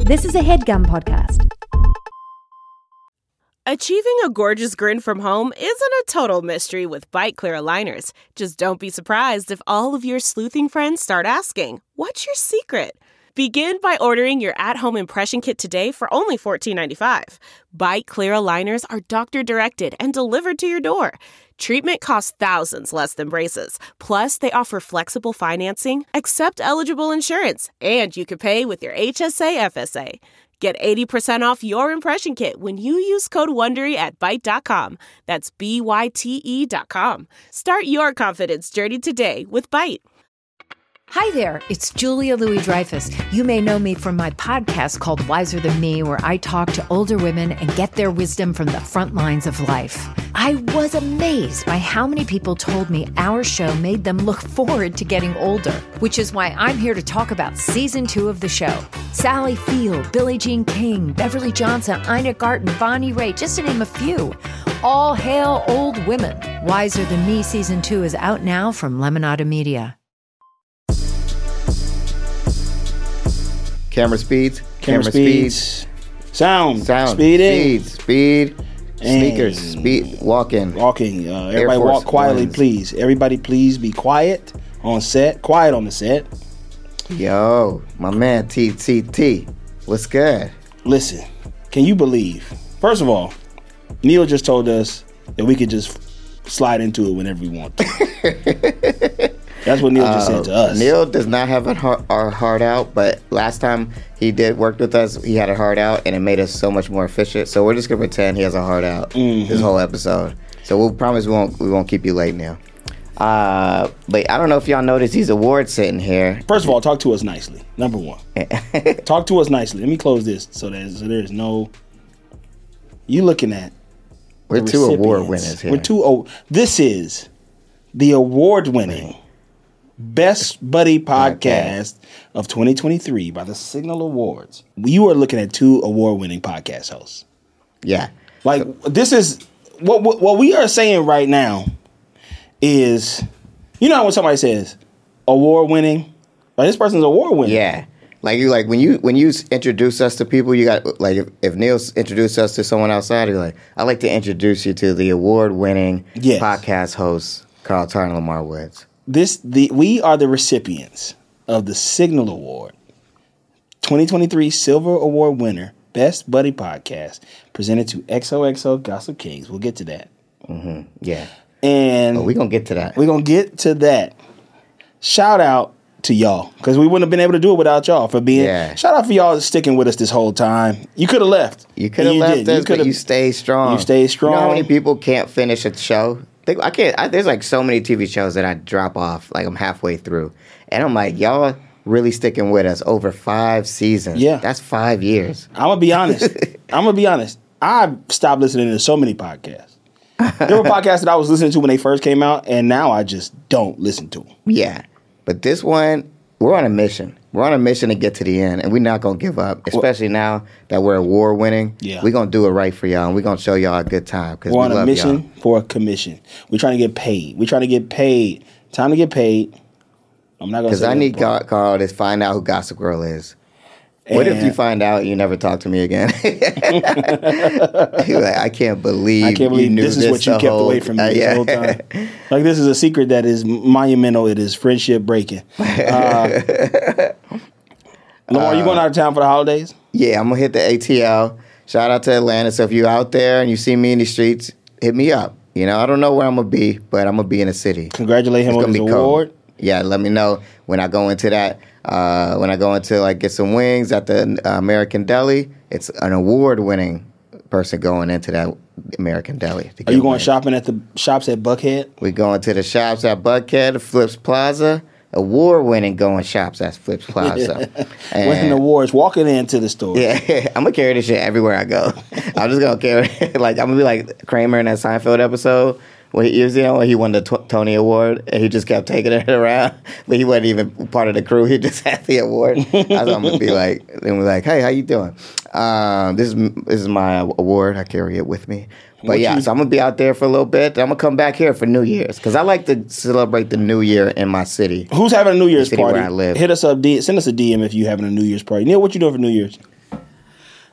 This is a HeadGum podcast. Achieving a gorgeous grin from home isn't a total mystery with Byte Clear aligners. Just don't be surprised if all of your sleuthing friends start asking, "What's your secret?" Begin by ordering your at-home impression kit today for only $14.95. Byte Clear aligners are doctor-directed and delivered to your door. Treatment costs thousands less than braces. Plus, they offer flexible financing, accept eligible insurance, and you can pay with your HSA FSA. Get 80% off your impression kit when you use code WONDERY at Byte.com. That's BYTE.com. Start your confidence journey today with Byte. Hi there, it's Julia Louis-Dreyfus. You may know me from my podcast called Wiser Than Me, where I talk to older women and get their wisdom from the front lines of life. I was amazed by how many people told me our show made them look forward to getting older, which is why I'm here to talk about season 2 of the show. Sally Field, Billie Jean King, Beverly Johnson, Ina Garten, Bonnie Raitt, just to name a few. All hail old women. Wiser Than Me season 2 is out now from Lemonada Media. Camera speeds. Sound. Speed. Sneakers. Speed. Walking. Everybody walk quietly, Ones. Please. Everybody, please be quiet on set. Quiet on the set. Yo, my man TTT. What's good? Listen, can you believe? First of all, Neil just told us that we could just slide into it whenever we want to. That's what Neil just said to us. Neil does not have our heart out, but last time he did work with us, he had a heart out, and it made us so much more efficient. So we're just gonna pretend he has a heart out this whole episode. So we'll promise we won't keep you late now. But I don't know if y'all noticed these awards sitting here. First of all, talk to us nicely. Number one, talk to us nicely. Let me close this so there's no. You looking at? We're 2 award winners here. This is the award-winning Best Buddy Podcast of 2023 by the Signal Awards. You are looking at 2 award-winning podcast hosts. Yeah. Like, this is... What we are saying right now is... You know when somebody says, award-winning? Like, this person's award-winning. Yeah. Like when you introduce us to people, you got... Like, if Neil's introduced us to someone outside, you're like, I'd like to introduce you to the award-winning podcast host, Carl Tarn and Lamar Woods. We are the recipients of the Signal Award, 2023 Silver Award winner, Best Buddy Podcast, presented to XOXO Gossip Kings. We'll get to that. Mm-hmm. Yeah. And we're going to get to that. We're going to get to that. Shout out to y'all, because we wouldn't have been able to do it without y'all for being. Yeah. Shout out for y'all sticking with us this whole time. You could have left. You could have left us, but you stayed strong. You stayed strong. You know how many people can't finish a show? I can't. There's like so many TV shows that I drop off. Like I'm halfway through, and I'm like, y'all really sticking with us over 5 seasons. Yeah, that's 5 years. I'm gonna be honest. I stopped listening to so many podcasts. There were podcasts that I was listening to when they first came out, and now I just don't listen to them. Yeah, but this one, we're on a mission. We're on a mission to get to the end, and we're not going to give up, especially now that we're award-winning. Yeah. We're going to do it right for y'all, and we're going to show y'all a good time. We're on a mission for a commission. We're trying to get paid. Time to get paid. I'm not going to say because I need Carl to find out who Gossip Girl is. What if you find out you never talk to me again? You're like, I can't believe you knew this is what you kept away from me the whole time. Like, this is a secret that is monumental. It is friendship breaking. Lamar, you going out of town for the holidays? Yeah, I'm going to hit the ATL. Shout out to Atlanta. So if you're out there and you see me in the streets, hit me up. You know, I don't know where I'm going to be, but I'm going to be in the city. Congratulate him on his award. Yeah, let me know when I go into that. When I go into like get some wings at the American Deli, it's an award-winning person going into that American Deli. Are you going shopping at the shops at Buckhead? We going to the shops at Buckhead, Flips Plaza. Award-winning going shops at Flips Plaza. Winning awards, walking into the store. Yeah, I'm going to carry this shit everywhere I go. I'm just going to carry it. Like, I'm going to be like Kramer in that Seinfeld episode. When he won the Tony Award, and he just kept taking it around, but he wasn't even part of the crew. He just had the award. That's what I'm gonna be like. And we're like, "Hey, how you doing? This is my award. I carry it with me." But so I'm gonna be out there for a little bit. I'm gonna come back here for New Year's because I like to celebrate the New Year in my city. Who's having a New Year's party? Where I live. Hit us up. Send us a DM if you having a New Year's party. Neil, what you doing for New Year's?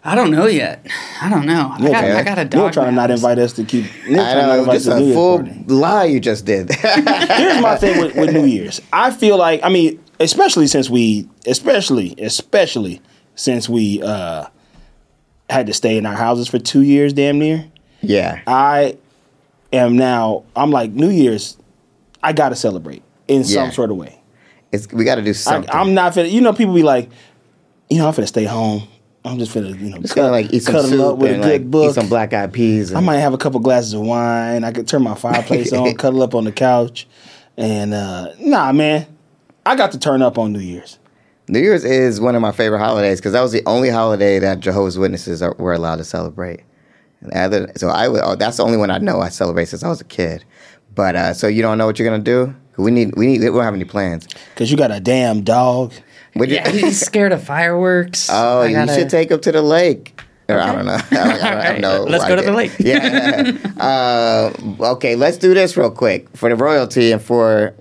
I don't know yet. I don't know. I got a dog. Neil trying to not invite us to keep. I know, just a full lie you just did. Here's my thing with New Year's. I feel like, I mean, especially since we had to stay in our houses for 2 years, damn near. Yeah. I'm like, New Year's, I got to celebrate in some sort of way. We got to do something. I'm not finna, people be like, I'm finna stay home. I'm just finna, just gonna like eat some soup up with and a good book. Eat some black eyed peas. I might have a couple glasses of wine. I could turn my fireplace on, cuddle up on the couch, and nah, man, I got to turn up on New Year's. New Year's is one of my favorite holidays because that was the only holiday that Jehovah's Witnesses were allowed to celebrate. That's the only one I know I celebrate since I was a kid. But so you don't know what you're gonna do? We don't have any plans. Cause you got a damn dog. Yeah, he's scared of fireworks. Oh, you should take him to the lake. Or, okay. I don't know. I don't know. Let's go to the lake. Yeah. Okay, let's do this real quick for the royalty and for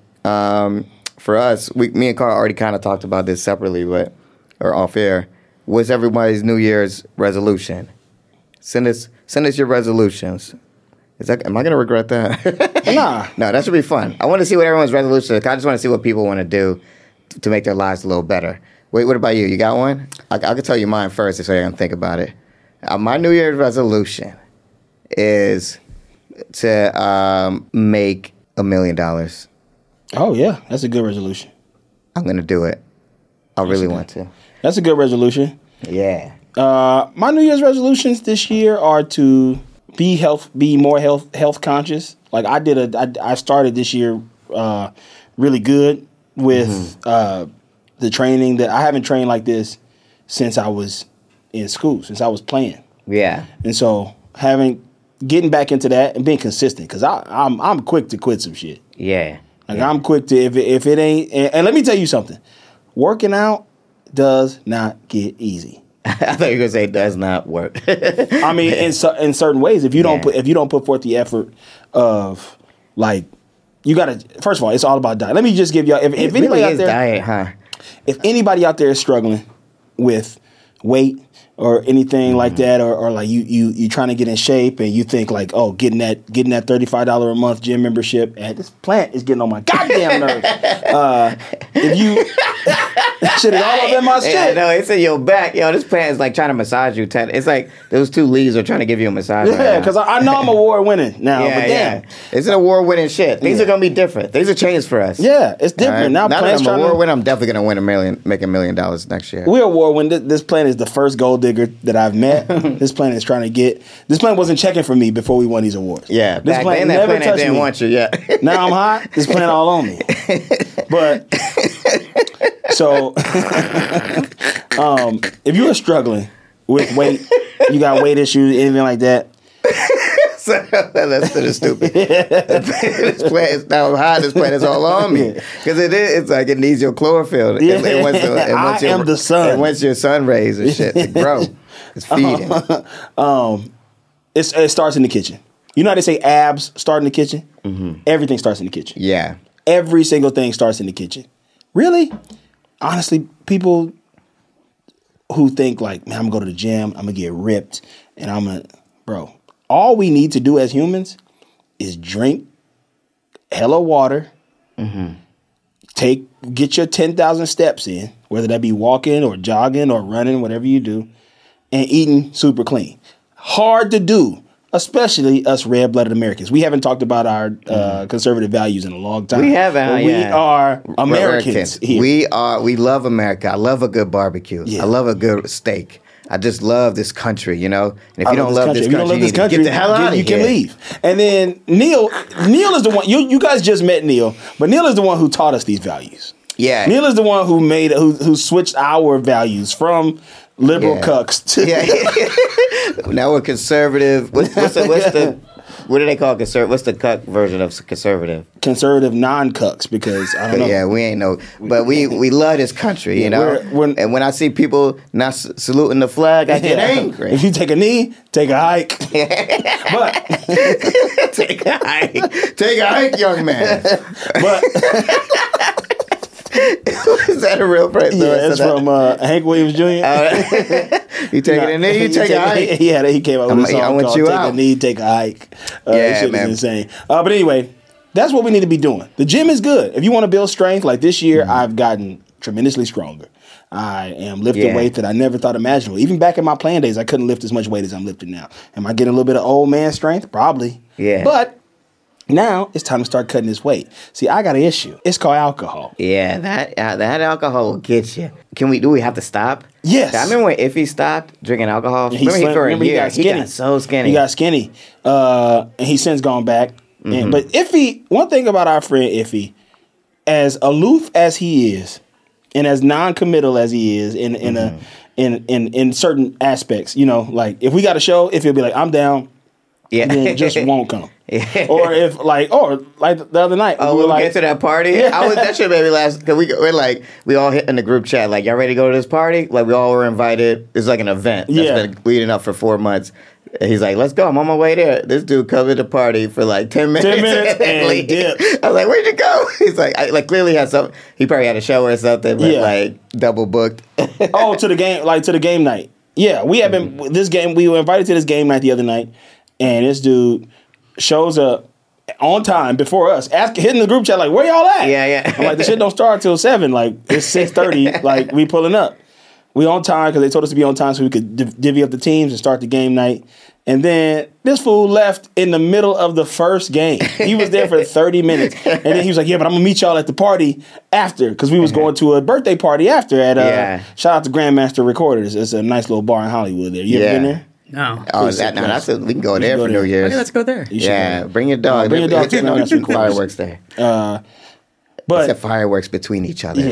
us. Me and Carl already kind of talked about this separately, or off air. What's everybody's New Year's resolution? Send us your resolutions. Am I going to regret that? Nah. No, that should be fun. I want to see what everyone's resolution is. I just want to see what people want to do to make their lives a little better. Wait, what about you? You got one? I can tell you mine first so you can think about it. My New Year's resolution is to make $1 million. Oh, yeah. That's a good resolution. I'm going to do it. I really want to. That's a good resolution. Yeah. My New Year's resolutions this year are to be more health conscious. Like I started this year really good with the training that I haven't trained like this since I was in school, since I was playing. Yeah. And so getting back into that and being consistent, because I'm quick to quit some shit. Yeah. Like I'm quick to if it ain't, and let me tell you something, working out does not get easy. I thought you were gonna say it does not work. I mean, in certain ways, if you don't put forth the effort of like, you gotta. First of all, it's all about diet. Let me just give y'all. If anybody really out is there, diet, huh? If anybody out there is struggling with weight or anything like that, or like you trying to get in shape and you think like, oh, getting that $35 a month gym membership, and this plant is getting on my goddamn nerves. If you shit is all up in my shit. Yeah, no, it's in your back. Yo, this plant is like trying to massage you. It's like those two leaves are trying to give you a massage. Yeah, because I know I'm award winning now. Yeah, but damn, it's an award winning shit. Things are gonna be different. Things are changed for us. Yeah, it's different now. Now that I'm award winning, I'm definitely gonna make $1 million next year. We're award winning. This plant is the first gold digger that I've met. This plant is trying to get. This plant wasn't checking for me before we won these awards. Yeah, this back plant then never that plant touched didn't me. want you. Yeah. Now I'm hot. This plant all on me. But so, if you are struggling with weight, you got weight issues, anything like that. So, that's sort of stupid. This plant is now hot. This plant is all on me because it's like it needs your chlorophyll. Yeah. I am the sun. It wants your sun rays and shit to grow. It's feeding. It starts in the kitchen. You know how they say abs start in the kitchen? Mm-hmm. Everything starts in the kitchen. Yeah. Every single thing starts in the kitchen. Really? Honestly, people who think like, man, I'm going to go to the gym, I'm going to get ripped, and bro, all we need to do as humans is drink hella water, get your 10,000 steps in, whether that be walking or jogging or running, whatever you do, and eating super clean. Hard to do, especially us red-blooded Americans. We haven't talked about our conservative values in a long time. We haven't. We are Americans here. We love America. I love a good barbecue. Yeah. I love a good steak. I just love this country, you know? And if you don't love this you country, you need to get the hell out of here. You can leave. And then Neil is the one, you guys just met Neil, but Neil is the one who taught us these values. Yeah. Neil is the one who switched our values from liberal cucks to... Now we're conservative. What do they call conservative? What's the cuck version of conservative? Conservative non-cucks, because I don't know. Yeah, we ain't no. But we love this country, you know? And when I see people not saluting the flag, I get angry. If you take a knee, take a hike. But take a hike. Take a hike, young man. But... Is that a real phrase? Yeah, it's from Hank Williams Jr. You take a knee, you take a hike. Yeah, he came out with a song I want called you Take out. a Knee, Take a Hike. Yeah, shit man. is insane. But anyway, that's what we need to be doing. The gym is good. If you want to build strength, like this year, I've gotten tremendously stronger. I am lifting weight that I never thought imaginable. Even back in my playing days, I couldn't lift as much weight as I'm lifting now. Am I getting a little bit of old man strength? Probably. Yeah. But now it's time to start cutting this weight. See, I got an issue. It's called alcohol. Yeah, that alcohol will get you. Do we have to stop? Yes. I remember when Iffy stopped drinking alcohol. He got so skinny. He got skinny. And he's since gone back. But Iffy, one thing about our friend Iffy, as aloof as he is, and as non-committal as he is in certain aspects, like if we got a show, if he'll be like, I'm down, then just won't come. Or if like the other night, we'll get to that party. Yeah. That shit made me laugh because we all hit in the group chat like, y'all ready to go to this party? Like we all were invited. It's like an event that's been leading up for 4 months. And he's like, let's go. I'm on my way there. This dude covered the party for like 10 minutes. 10 minutes and dipped. I was like, where'd you go? He's like, clearly had something. He probably had a show or something, but like double booked. To the game night. Yeah, we have been we were invited to this game night the other night, and this dude shows up on time before us, hitting the group chat like, where y'all at? Yeah. I'm like, the shit don't start till 7. Like it's 6:30. Like we pulling up. We on time because they told us to be on time so we could divvy up the teams and start the game night. And then this fool left in the middle of the first game. He was there for 30 minutes. And then he was like, yeah, but I'm going to meet y'all at the party after. Because we was going to a birthday party after at, shout out to Grandmaster Recorders. It's a nice little bar in Hollywood there. You ever been there? No. Oh, is that now? We can go there for New Year's. Okay, let's go there. Yeah, bring your dog. Bring your dog too. There's some fireworks there. But Except fireworks between each other.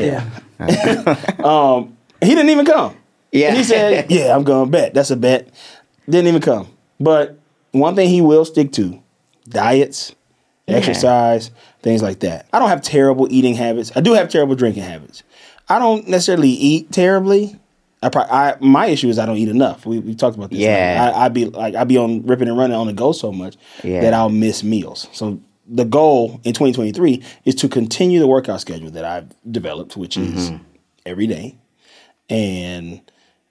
Yeah. He didn't even come. Yeah. And he said, yeah, I'm going to bet. That's a bet. Didn't even come. But one thing he will stick to, diets, exercise, things like that. I don't have terrible eating habits. I do have terrible drinking habits. I don't necessarily eat terribly. My issue is I don't eat enough. We talked about this. Yeah. I be on ripping and running on the go so much that I'll miss meals. So the goal in 2023 is to continue the workout schedule that I've developed, which is every day. And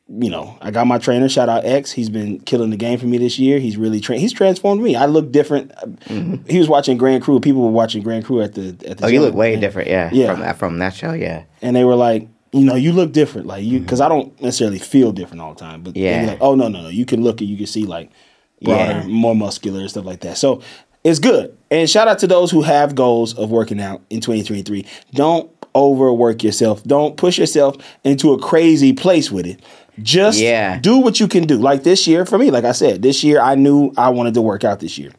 I got my trainer. Shout out X. He's been killing the game for me this year. He's really he's transformed me. I look different. He was watching Grand Crew. People were watching Grand Crew at the. Oh, gym. you look way different. Yeah. From that show. Yeah. And they were like, you look different. Like you, because I don't necessarily feel different all the time. But they were like, oh no. You can look and you can see like broader, more muscular and stuff like that. So it's good. And shout out to those who have goals of working out in 2023. Don't overwork yourself. Don't push yourself into a crazy place with it. Just do what you can do. Like this year, for me, like I said, this year I knew I wanted to work out this year.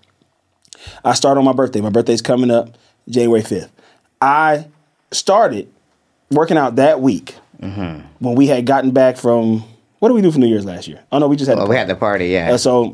I started on my birthday. My birthday's coming up January 5th. I started working out that week when we had gotten back from, what did we do for New Year's last year? Oh, no, we just had the party. We had the party, yeah. So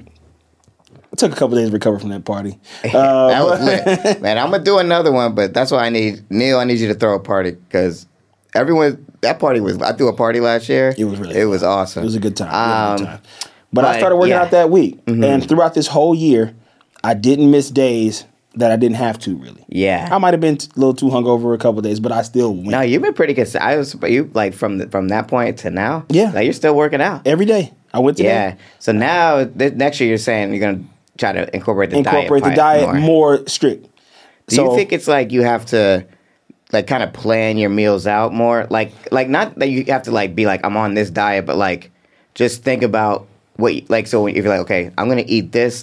it took a couple days to recover from that party. That was lit. Man, I'm going to do another one, but that's why I need you to throw a party because I threw a party last year. It was really It fun. was awesome. It was a good time. But I started working out that week. And throughout this whole year, I didn't miss days that I didn't have to, really. Yeah. I might have been a little too hungover a couple of days, but I still went. No, you've been pretty good. You like from that point to now? Yeah. Like you're still working out. Every day. I went today. Yeah. So now, next year you're saying you're going to try to incorporate the diet more strict. Do you think it's like you have to like kind of plan your meals out more? Like not that you have to like be like, I'm on this diet, but like just think about so if you're like, okay, I'm going to eat this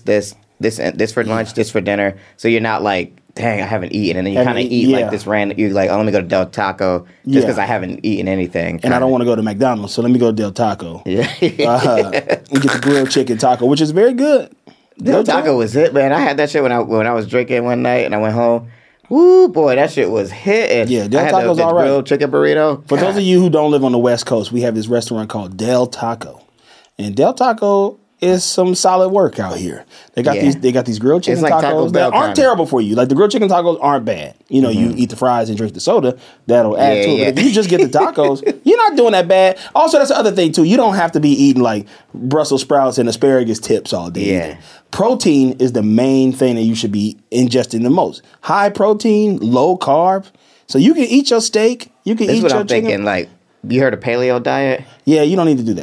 for lunch, this for dinner. So you're not like, dang, I haven't eaten. And then you kind of eat like this random, you're like, oh, let me go to Del Taco just because I haven't eaten anything. And I don't want to go to McDonald's, so let me go to Del Taco. Yeah. And get the grilled chicken taco, which is very good. Del Taco was it, man. I had that shit when I was drinking one night and I went home. Woo, boy, that shit was hitting. Yeah, Del Taco's all right. Grilled chicken burrito. For those of you who don't live on the West Coast, we have this restaurant called Del Taco. And Del Taco is some solid work out here. They got these grilled chicken tacos that aren't terrible for you. Like the grilled chicken tacos aren't bad. You eat the fries and drink the soda, that'll add to it. But if you just get the tacos, you're not doing that bad. Also, that's the other thing too. You don't have to be eating like Brussels sprouts and asparagus tips all day. Yeah. Protein is the main thing that you should be ingesting the most. High protein, low carb. So you can eat your steak. You can eat your chicken. I'm thinking. Like, you heard of paleo diet? Yeah, you don't need to do that though.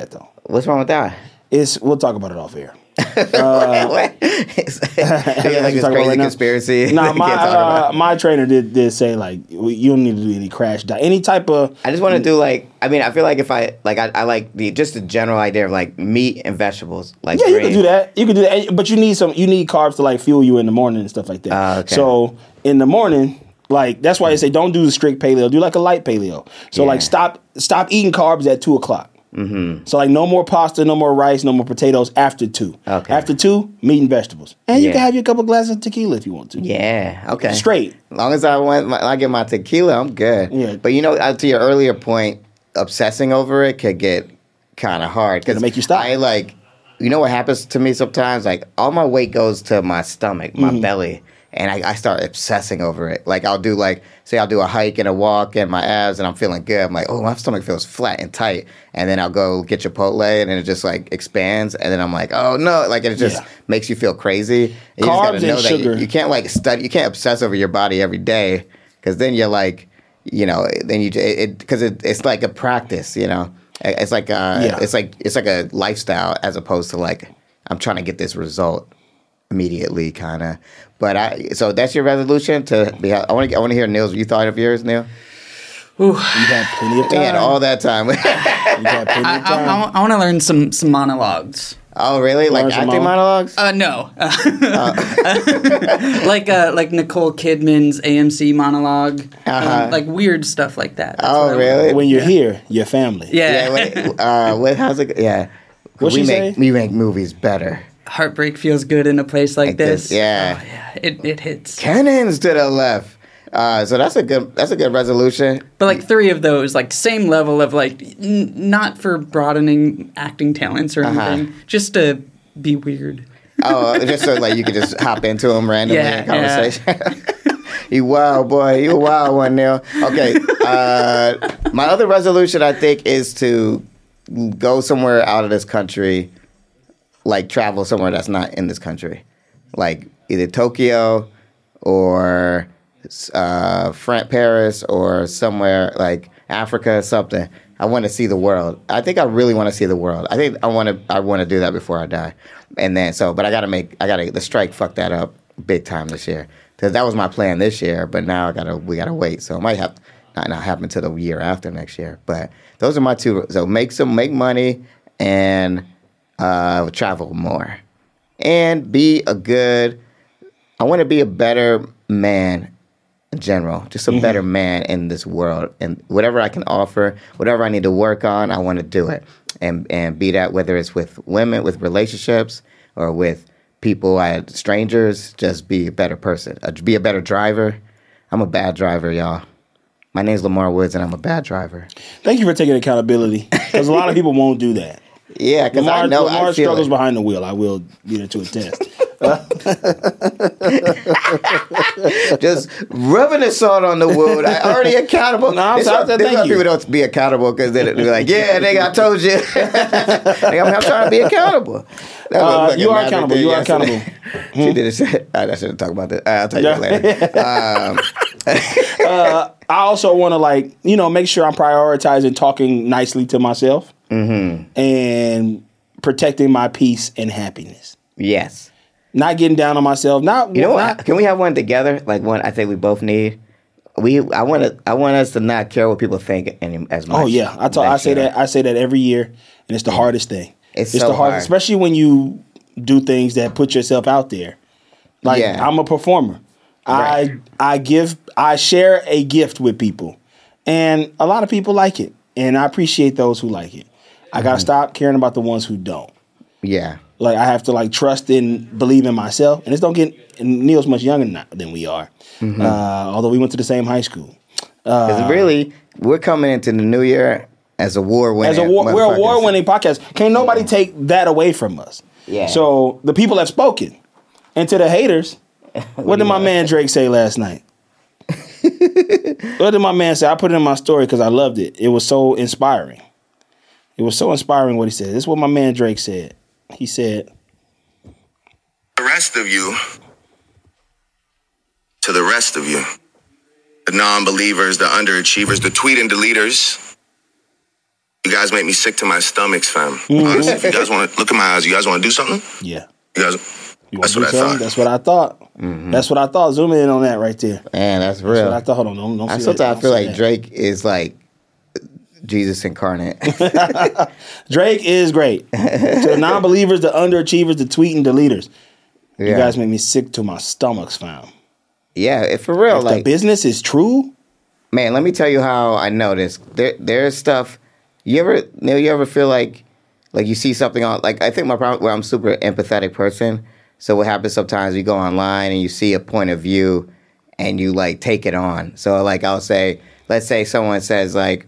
What's wrong with that? We'll talk about it off air. What? Like this crazy conspiracy. No, my trainer did say like you don't need to do any crash diet, any type of. I just want to do like I feel like if I like just the general idea of like meat and vegetables. Like you can do that. You can do that, but you need carbs to like fuel you in the morning and stuff like that. Okay. So in the morning. Like that's why they say don't do the strict paleo. Do like a light paleo. So like stop eating carbs at 2:00. Mm-hmm. So like no more pasta, no more rice, no more potatoes after 2. Okay. After 2, meat and vegetables, and you can have your couple glasses of tequila if you want to. Yeah. Okay. Straight. As long as I get my tequila, I'm good. Yeah. But to your earlier point, obsessing over it could get kind of hard because make you stop. I like, what happens to me sometimes? Like all my weight goes to my stomach, my belly. And I start obsessing over it. Like I'll do I'll do a hike and a walk and my abs and I'm feeling good. I'm like, oh, my stomach feels flat and tight. And then I'll go get Chipotle and then it just like expands. And then I'm like, oh no, like it just makes you feel crazy. You Carbs just gotta know and that sugar. you can't like study, you can't obsess over your body every day because then you're like, then because it's like a practice, It's like it's like a lifestyle as opposed to like I'm trying to get this result immediately, kind of. But so that's your resolution to be. I want to hear Neil's. You thought of yours, Neil? Ooh. You had plenty of time. We had all that time. You had plenty of time. I want to learn some monologues. Oh, really? Like acting monologues? No. Like Nicole Kidman's AMC monologue. Like weird stuff like that. That's oh, really? When you're here, your family. Yeah. How's it? Yeah. What'd she say? We make movies better. Heartbreak feels good in a place like this. Yeah. Oh, yeah. It hits. Cannons to the left. So that's a good resolution. But like 3 of those, like same level of like not for broadening acting talents or anything, just to be weird. Oh, just so like you could just hop into them randomly in conversation. Yeah. You wild boy, you a wild one, Neil. Okay, my other resolution I think is to go somewhere out of this country. Like travel somewhere that's not in this country, like either Tokyo or Paris or somewhere like Africa or something. I want to see the world. I think I really want to see the world. I think I want to do that before I die. And then but the strike fucked that up big time this year because that was my plan this year. But now we gotta wait. So it might have not happen to the year after next year. But those are my 2. So make money and. Travel more and I want to be a better man in general, just a better man in this world, and whatever I can offer, whatever I need to work on, I want to do it and be that, whether it's with women, with relationships, or with people, strangers, just be a better person, be a better driver. I'm a bad driver, y'all. My name's Lamar Woods and I'm a bad driver. Thank you for taking accountability because a lot of people won't do that. Yeah, because I know Lamar struggles behind the wheel. I will be there to attest. Just rubbing the salt on the wood. I already accountable. No, I'm sorry. People don't be accountable because they're like, yeah, nigga, I told you. I'm trying to be accountable. You are accountable. You are accountable. She did it. I shouldn't talk about that. I'll tell you later. I also want to make sure I'm prioritizing talking nicely to myself. Mm-hmm. And protecting my peace and happiness. Yes. Not getting down on myself. Can we have one together? Like one I think we both need. I want us to not care what people think as much. Oh yeah, I say that every year, and it's the hardest thing. It's so the hardest, especially when you do things that put yourself out there. Like I'm a performer. Right. I share a gift with people, and a lot of people like it, and I appreciate those who like it. I gotta stop caring about the ones who don't. Yeah. Like I have to trust and believe in myself. And Neil's much younger than we are. Mm-hmm. Although we went to the same high school. Because really, we're coming into the new year as award-winning. We're an award-winning podcast. Can't nobody take that away from us. Yeah. So the people have spoken. And to the haters, what did my man Drake say last night? What did my man say? I put it in my story because I loved it. It was so inspiring. It was so inspiring what he said. This is what my man Drake said. He said, to the rest of you, the non-believers, the underachievers, the tweet and deleters, You guys make me sick to my stomachs, fam. Honestly, if you guys want to look in my eyes, you guys want to do something? Yeah. You guys, that's what I thought. That's what I thought. That's what I thought. Zoom in on that right there. Man, that's real. That's what I thought. Hold on, don't see Sometimes that. I feel like Drake is like Jesus incarnate. Drake is great. To the non-believers, the underachievers, the tweet and deleters. You guys make me sick to my stomachs, fam. Yeah, for real. If like the business is true, man, let me tell you how I know this. There's stuff. You ever feel like you see something on, like, I think my problem, where I'm a super empathetic person. So what happens sometimes, you go online and you see a point of view and you like take it on. So like I'll say, let's say someone says like,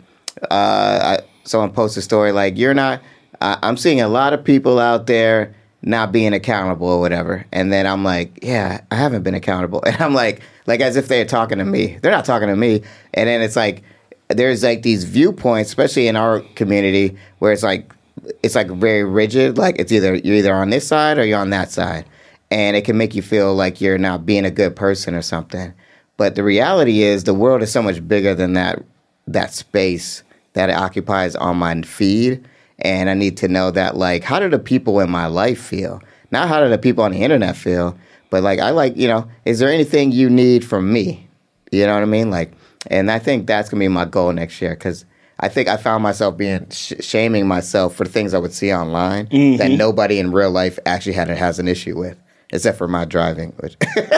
someone posts a story like, I'm seeing a lot of people out there not being accountable or whatever. And then I'm like, yeah, I haven't been accountable. And I'm like as if they're talking to me. They're not talking to me. And then it's like, there's like these viewpoints, especially in our community, where it's like very rigid. Like you're either on this side or you're on that side. And it can make you feel like you're not being a good person or something. But the reality is the world is so much bigger than that space that it occupies on my feed. And I need to know that, like, how do the people in my life feel? Not how do the people on the internet feel, but like, is there anything you need from me? You know what I mean? Like, and I think that's going to be my goal next year, because I think I found myself being shaming myself for things I would see online that nobody in real life actually has an issue with, except for my driving. Which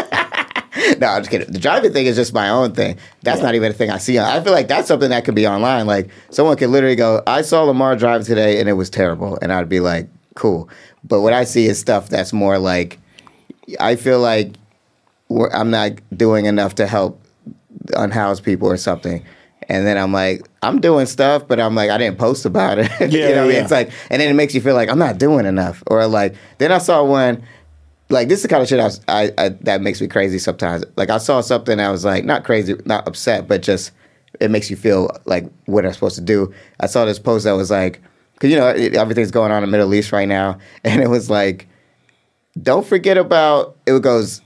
no, I'm just kidding. The driving thing is just my own thing. That's not even a thing I see. I feel like that's something that could be online. Like someone could literally go, I saw Lamar drive today and it was terrible. And I'd be like, cool. But what I see is stuff that's more like, I feel like I'm not doing enough to help unhoused people or something. And then I'm like, I'm doing stuff, but I'm like, I didn't post about it. You know what I mean? It's like, and then it makes you feel like I'm not doing enough. Or like, then I saw one, like, this is the kind of shit I that makes me crazy sometimes. Like, I saw something, I was like, not crazy, not upset, but just, it makes you feel like what I'm supposed to do. I saw this post that was like, because, everything's going on in the Middle East right now. And it was like, don't forget about, it was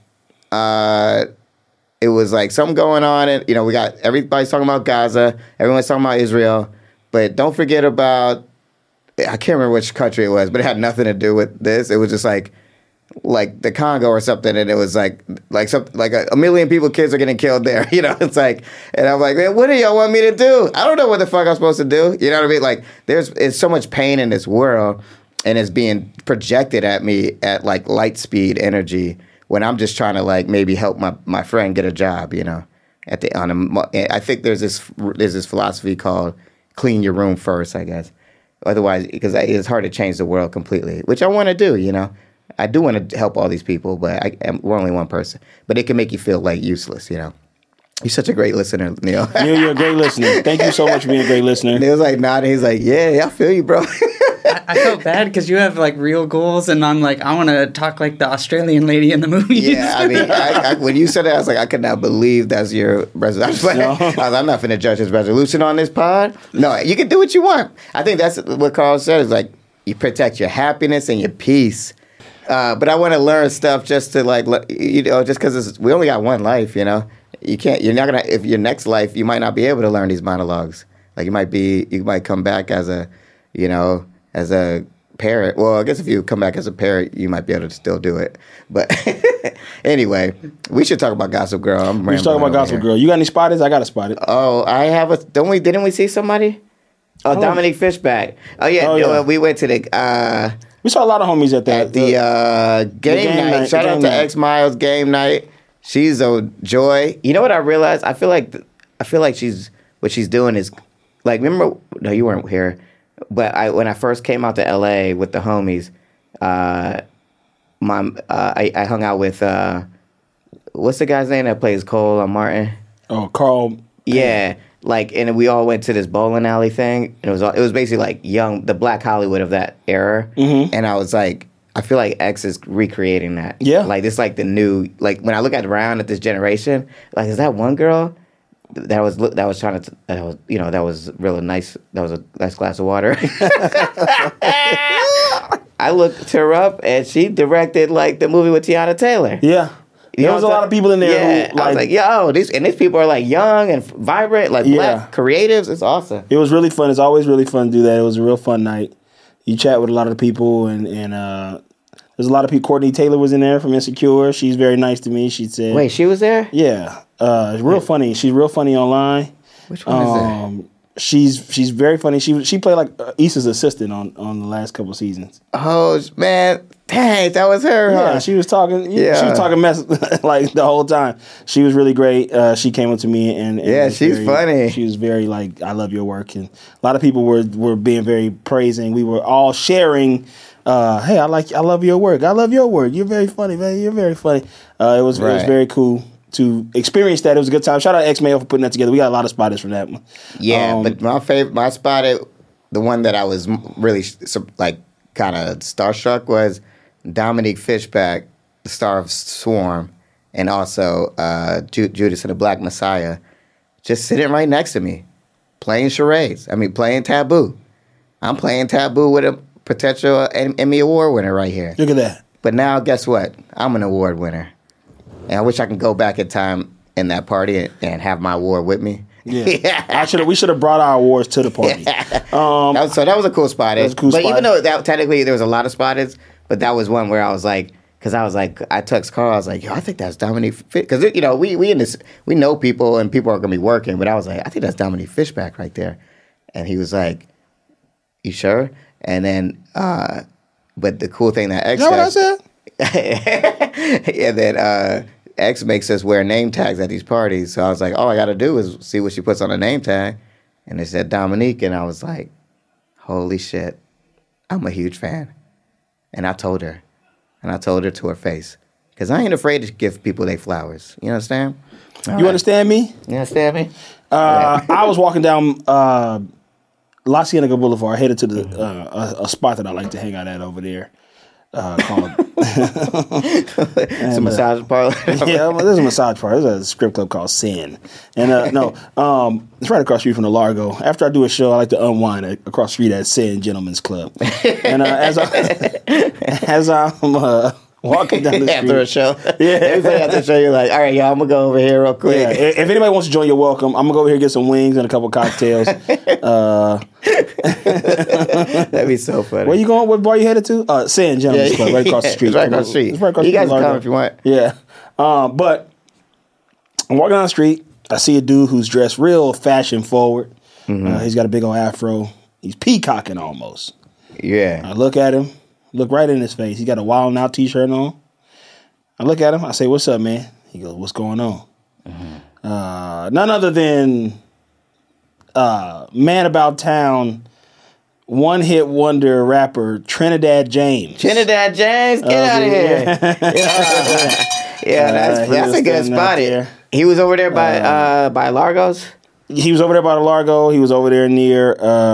like something going on. And, we got, everybody's talking about Gaza. Everyone's talking about Israel. But don't forget about, I can't remember which country it was, but it had nothing to do with this. It was just like the Congo or something, and it was like a million people, kids are getting killed there. It's like, and I'm like, man, what do y'all want me to do? I don't know what the fuck I'm supposed to do. You know what I mean? Like, it's so much pain in this world, and it's being projected at me at like light speed energy when I'm just trying to like maybe help my friend get a job. I think there's this philosophy called clean your room first, I guess. Otherwise, because it's hard to change the world completely, which I want to do. I do want to help all these people, but we're only one person. But it can make you feel like useless, You're such a great listener, Neil. Neil, you're a great listener. Thank you so much for being a great listener. Neil's like nodding. He's like, yeah, I feel you, bro. I felt bad because you have like real goals, and I'm like, I want to talk like the Australian lady in the movies. Yeah, I mean, when you said that, I was like, I could not believe that's your resolution. I'm not finna judge his resolution on this pod. No, you can do what you want. I think that's what Carl said, is like, you protect your happiness and your peace. But I want to learn stuff just to like, just because we only got one life, you're not going to, if your next life, you might not be able to learn these monologues. Like you might come back as a parrot. Well, I guess if you come back as a parrot, you might be able to still do it. But anyway, we should talk about Gossip Girl. We should talk about Gossip Girl. You got any spotters? I got a spotted. Oh, I have didn't we see somebody? Oh, Dominique Fishback. Oh yeah. We went to the, we saw a lot of homies at the game night. Shout out to X Miles game night. She's a joy. You know what I realized? I feel like what she's doing is like, remember? No, you weren't here. But when I first came out to LA with the homies, I hung out with what's the guy's name that plays Cole on Martin? Oh, Carl. Yeah. Like, and we all went to this bowling alley thing. And it was basically like the Black Hollywood of that era. Mm-hmm. And I was like, I feel like X is recreating that. Yeah. Like, this like the new, like when I look around at this generation, like, is that one girl that was really nice? That was a nice glass of water. I looked her up, and she directed like the movie with Tiana Taylor. Yeah. There was a lot of people in there Yeah, who, I was like, yo, these people are like young and vibrant, like black creatives. It's awesome. It was really fun. It's always really fun to do that. It was a real fun night. You chat with a lot of the people, and there's a lot of people. Courtney Taylor was in there from Insecure. She's very nice to me. She said, Wait, she was there? yeah, real funny. She's real funny online. Which one is that? She's very funny. She played like Issa's assistant on the last couple seasons. Oh, man. Dang, that was her, huh? Yeah, she was talking. She was talking mess like the whole time. She was really great. She came up to me and Yeah, she's funny. She was very like, I love your work, and a lot of people were being very praising. We were all sharing. Hey, I love your work. I love your work. You're very funny, man. You're very funny. It was very cool to experience that. It was a good time. Shout out X Mayo for putting that together. We got a lot of spotters from that one. Yeah, but my spotted, the one that I was really like kind of starstruck was Dominique Fishback, the star of Swarm, and also Judas and the Black Messiah, just sitting right next to me, playing charades. I mean, playing Taboo. I'm playing Taboo with a potential Emmy Award winner right here. Look at that. But now, guess what? I'm an award winner. And I wish I could go back in time in that party and have my award with me. Yeah. We should have brought our awards to the party. That was a cool spot. Even though that technically there was a lot of spotters, but that was one where I was like, because I was like, I text Carl, I was like, yo, I think that's Dominique because we know people and people are gonna be working, but I was like, I think that's Dominique Fishback right there, and he was like, you sure? And then, but the cool thing that X what I said? And then X makes us wear name tags at these parties. So I was like, all I got to do is see what she puts on a name tag. And it said Dominique. And I was like, holy shit, I'm a huge fan. And I told her. And I told her to her face. Because I ain't afraid to give people their flowers. You understand? You understand me? You understand me? I was walking down La Cienega Boulevard, headed to a spot that I like to hang out at over there. Called it's a massage parlor. Yeah, there's a massage parlor. There's a strip club called Sin, and it's right across the street from the Largo. After I do a show, I like to unwind across the street at Sin Gentlemen's Club. And as I'm walking down the street after a show, everybody after a show, you're like, all right, y'all, I'm gonna go over here real quick. Yeah, if anybody wants to join, you're welcome. I'm gonna go over here and get some wings and a couple cocktails. That'd be so funny. Where you going? What bar you headed to? Sin Gentlemen's Club, right across the street. It's right across the street. It's right across you the street. guys can come if you want. Yeah, but I'm walking down the street. I see a dude who's dressed real fashion forward. Mm-hmm. He's got a big old afro. He's peacocking almost. Yeah. I look at him. Look right in his face. He got a Wild 'N Out t-shirt on. I look at him. I say, "What's up, man?" He goes, "What's going on?" Mm-hmm. None other than Man About Town, one-hit wonder rapper Trinidad James. Trinidad James, get out of here! Yeah, that's a good spot. He was over there by Largo's. He was over there by the Largo. He was over there near.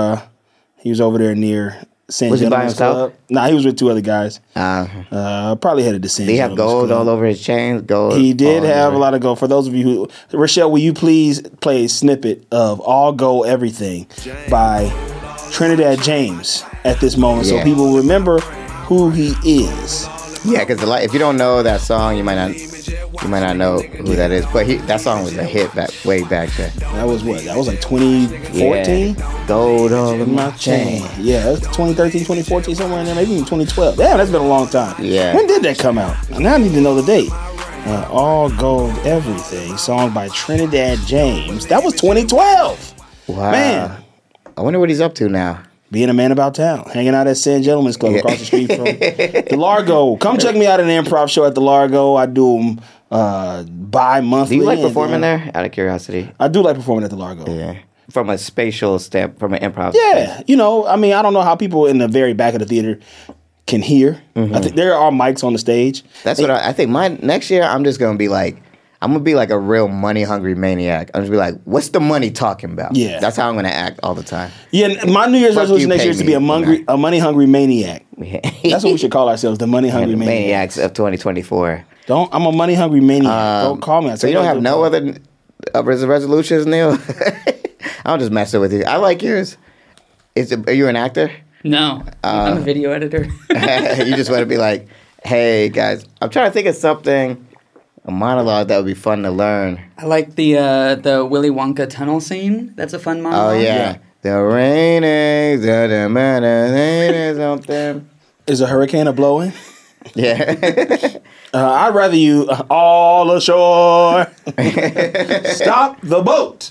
San Was he by Gentlemen's himself? Club. Nah, he was with two other guys. Probably headed to San Did he have Gentlemen's gold Club. all over his chains? Gold. He did have a lot of gold. For those of you who, Rochelle, will you please play a snippet of "All Gold Everything" by Trinidad James at this moment, so people remember who he is. Yeah, because if you don't know that song, you might not know who that is. But that song was a hit way back then. That was what? That was like 2014? Yeah. Gold on my chain. Yeah, that's 2013, 2014, somewhere in there, maybe even 2012. Damn, that's been a long time. Yeah. When did that come out? Now I need to know the date. All Gold Everything, song by Trinidad James. That was 2012. Wow. Man. I wonder what he's up to now. Being a man about town, hanging out at San Gentlemen's Club across the street from the Largo. Come check me out at an improv show at the Largo. I do them bi-monthly. Do you like performing there? Out of curiosity. I do like performing at the Largo. Yeah. From a spatial step, from an improv. Yeah. You know, I mean, I don't know how people in the very back of the theater can hear. Mm-hmm. I think there are mics on the stage. That's what I think. Next year, I'm just going to be like, I'm going to be like a real money-hungry maniac. I'm just going to be like, what's the money talking about? Yeah. That's how I'm going to act all the time. Yeah, my New Year's resolution next year is to be a money-hungry maniac. That's what we should call ourselves, the money-hungry maniacs of 2024. I'm a money-hungry maniac. Don't call me. So you don't have no other resolutions, Neil? I'm just messing with you. I like yours. Are you an actor? No, I'm a video editor. You just want to be like, hey, guys, I'm trying to think of something A monologue that would be fun to learn. I like the Willy Wonka tunnel scene. That's a fun monologue. Oh, yeah. The rain is something. Is a hurricane a blowing? Yeah. I'd rather you all ashore. Stop the boat.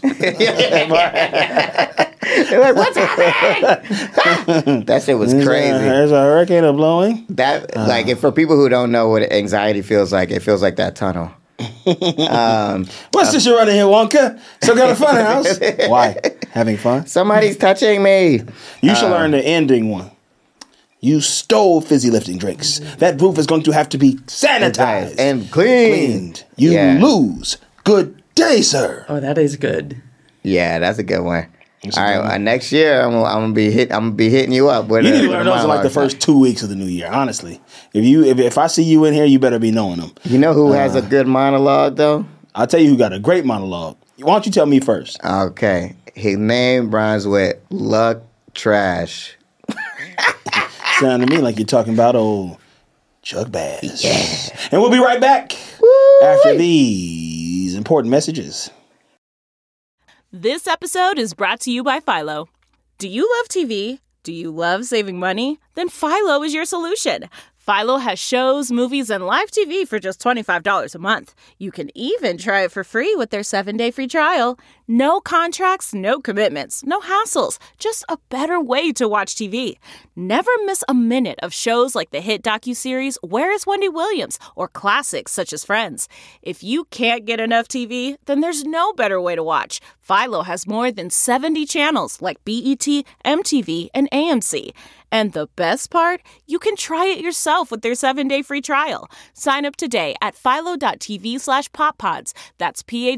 Like, what's happening? That shit was crazy. There's a hurricane a blowing. That like, if for people who don't know what anxiety feels like, it feels like that tunnel. What's this you're running here, Wonka? Some kind of fun house? Why? Having fun? Somebody's touching me. You should learn the ending one. You stole fizzy lifting drinks. That roof is going to have to be sanitized and cleaned. You lose. Good day, sir. Oh, that is good. Yeah, that's a good one. All right, next year I'm gonna be hitting you up. With you need to learn those in like the first 2 weeks of the new year. Honestly, if I see you in here, you better be knowing them. You know who has a good monologue though? I'll tell you who got a great monologue. Why don't you tell me first? Okay, his name rhymes with luck trash. Sound to me like you're talking about old Chuck Bass. Yeah. And we'll be right back after these important messages. This episode is brought to you by Philo. Do you love TV? Do you love saving money? Then Philo is your solution. Philo has shows, movies, and live TV for just $25 a month. You can even try it for free with their 7-day free trial. No contracts, no commitments, no hassles. Just a better way to watch TV. Never miss a minute of shows like the hit docuseries Where is Wendy Williams? Or classics such as Friends. If you can't get enough TV, then there's no better way to watch. Philo has more than 70 channels like BET, MTV, and AMC. And the best part? You can try it yourself with their 7-day free trial. Sign up today at philo.tv/poppods. That's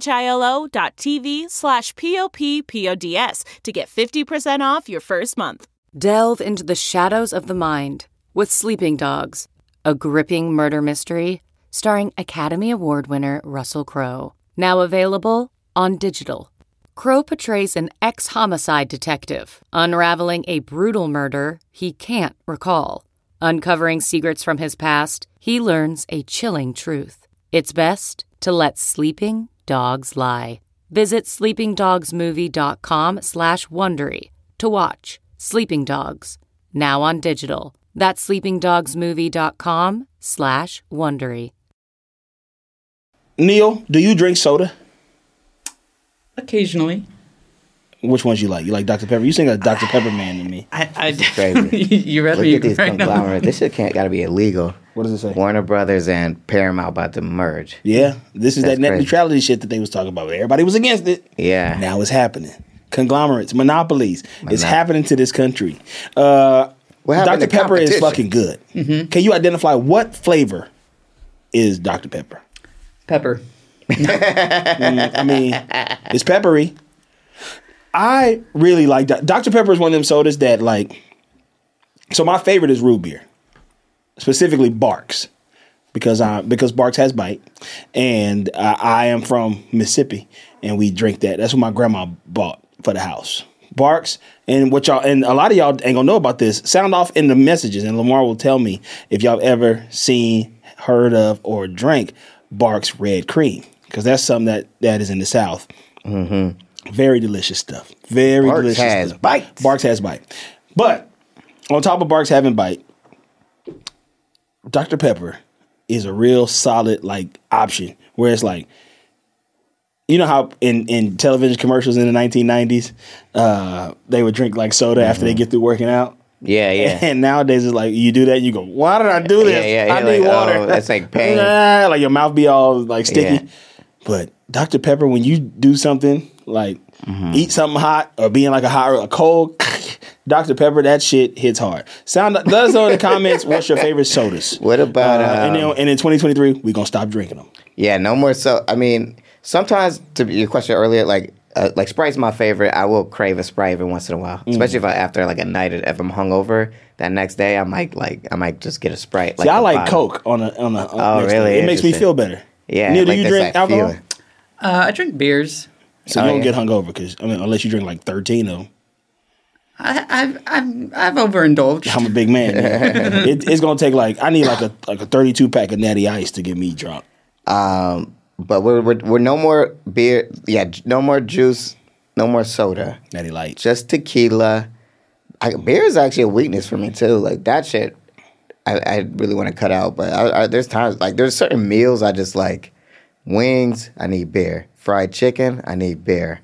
philo.tv/poppods to get 50% off your first month. Delve into the shadows of the mind with Sleeping Dogs, a gripping murder mystery starring Academy Award winner Russell Crowe. Now available on digital. Crowe portrays an ex-homicide detective, unraveling a brutal murder he can't recall. Uncovering secrets from his past, he learns a chilling truth. It's best to let sleeping dogs lie. Visit sleepingdogsmovie.com/Wondery to watch Sleeping Dogs, now on digital. That's sleepingdogsmovie.com/Wondery. Neil, do you drink soda? Occasionally. Which ones you like? You like Dr. Pepper? You seem like a Dr. Pepper man to me. Crazy. You read Look me at these right now. conglomerates. This shit gotta be illegal. What does it say? Warner Brothers and Paramount about to merge. Yeah, this is That's that net crazy. neutrality shit that they was talking about. Everybody was against it. Yeah. Now it's happening. Conglomerates, monopolies. It's happening to this country. What happened Dr. to Pepper is competition? fucking good. Mm-hmm. Can you identify what flavor is Dr. Pepper? Pepper. I mean, it's peppery. I really like Dr. Pepper is one of them sodas that like. So my favorite is root beer, specifically Barks, because Barks has bite, and I am from Mississippi, and we drink that. That's what my grandma bought for the house. Barks, and what y'all and a lot of y'all ain't gonna know about this. Sound off in the messages, and Lamar will tell me if y'all ever seen, heard of, or drank Barks Red Cream, because that's something that is in the South. Mm-hmm. Very delicious stuff. Very Barks delicious has stuff. bite. Barks has bite. But on top of Barks having bite, Dr. Pepper is a real solid like option where it's like, you know how in television commercials in the 1990s, they would drink like soda after they get through working out. Yeah, yeah. And nowadays it's like you do that, you go, why did I do this? Yeah, I need like, water. oh, that's like pain. Like your mouth be all like sticky. Yeah. But Dr. Pepper, when you do something like eat something hot or being like a cold, Dr. Pepper, that shit hits hard. Let us know in the comments what's your favorite sodas. What about and in 2023 we're gonna stop drinking them. Yeah, no more. So I mean, sometimes to your question earlier, like Sprite's my favorite. I will crave a Sprite every once in a while, especially if after like a night, if I'm hungover. That next day, I might just get a Sprite. See, I like bottle. Coke on a Oh, next really? day. It makes me Interesting. feel better. Yeah, Neil, do like you this, drink like, alcohol? feeling. I drink beers. So Oh, you don't yeah. get hungover unless you drink like 13 of them. I've overindulged. I'm a big man. It's gonna take I need like a 32 pack of Natty Ice to get me drunk. But we're no more beer. Yeah, no more juice, no more soda. Natty Light. Just tequila. Beer is actually a weakness for me too. Like that shit, I really want to cut out. But there's times like there's certain meals I just like. Wings, I need beer. Fried chicken, I need beer.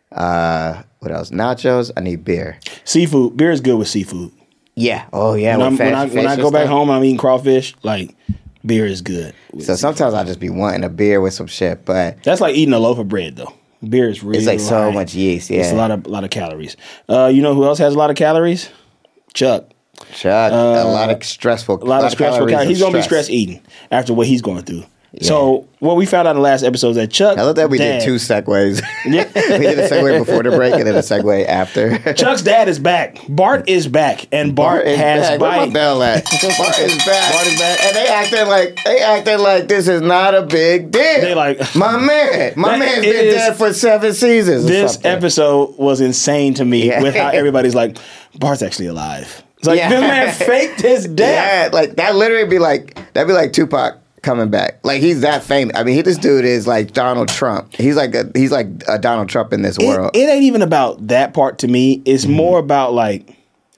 What else? Nachos, I need beer. Seafood. Beer is good with seafood. Yeah. Oh yeah. When I go back home and I'm eating crawfish, like beer is good. So sometimes I'll just be wanting a beer with some shit, but that's like eating a loaf of bread though. Beer is really it's like so much yeast. Yeah, it's a lot of calories. You know who else has a lot of calories? Chuck. A lot of stressful. Calories. He's gonna be stress eating after what he's going through. Yeah. So what we found out in the last episode is that Chuck. I love that we did 2 segues. Yeah. We did a segue before the break and then a segue after. Chuck's dad is back. Bart is back, and Bart has back. Where my bell at? Bart is back, and they acting like this is not a big deal. They like my man's been dead for 7 seasons. This episode was insane to me with how everybody's like, Bart's actually alive. It's like this man faked his death. Yeah, like that'd be like Tupac coming back. Like he's that famous. I mean, this dude is like Donald Trump. He's like a Donald Trump in this world. It ain't even about that part to me. It's more about like,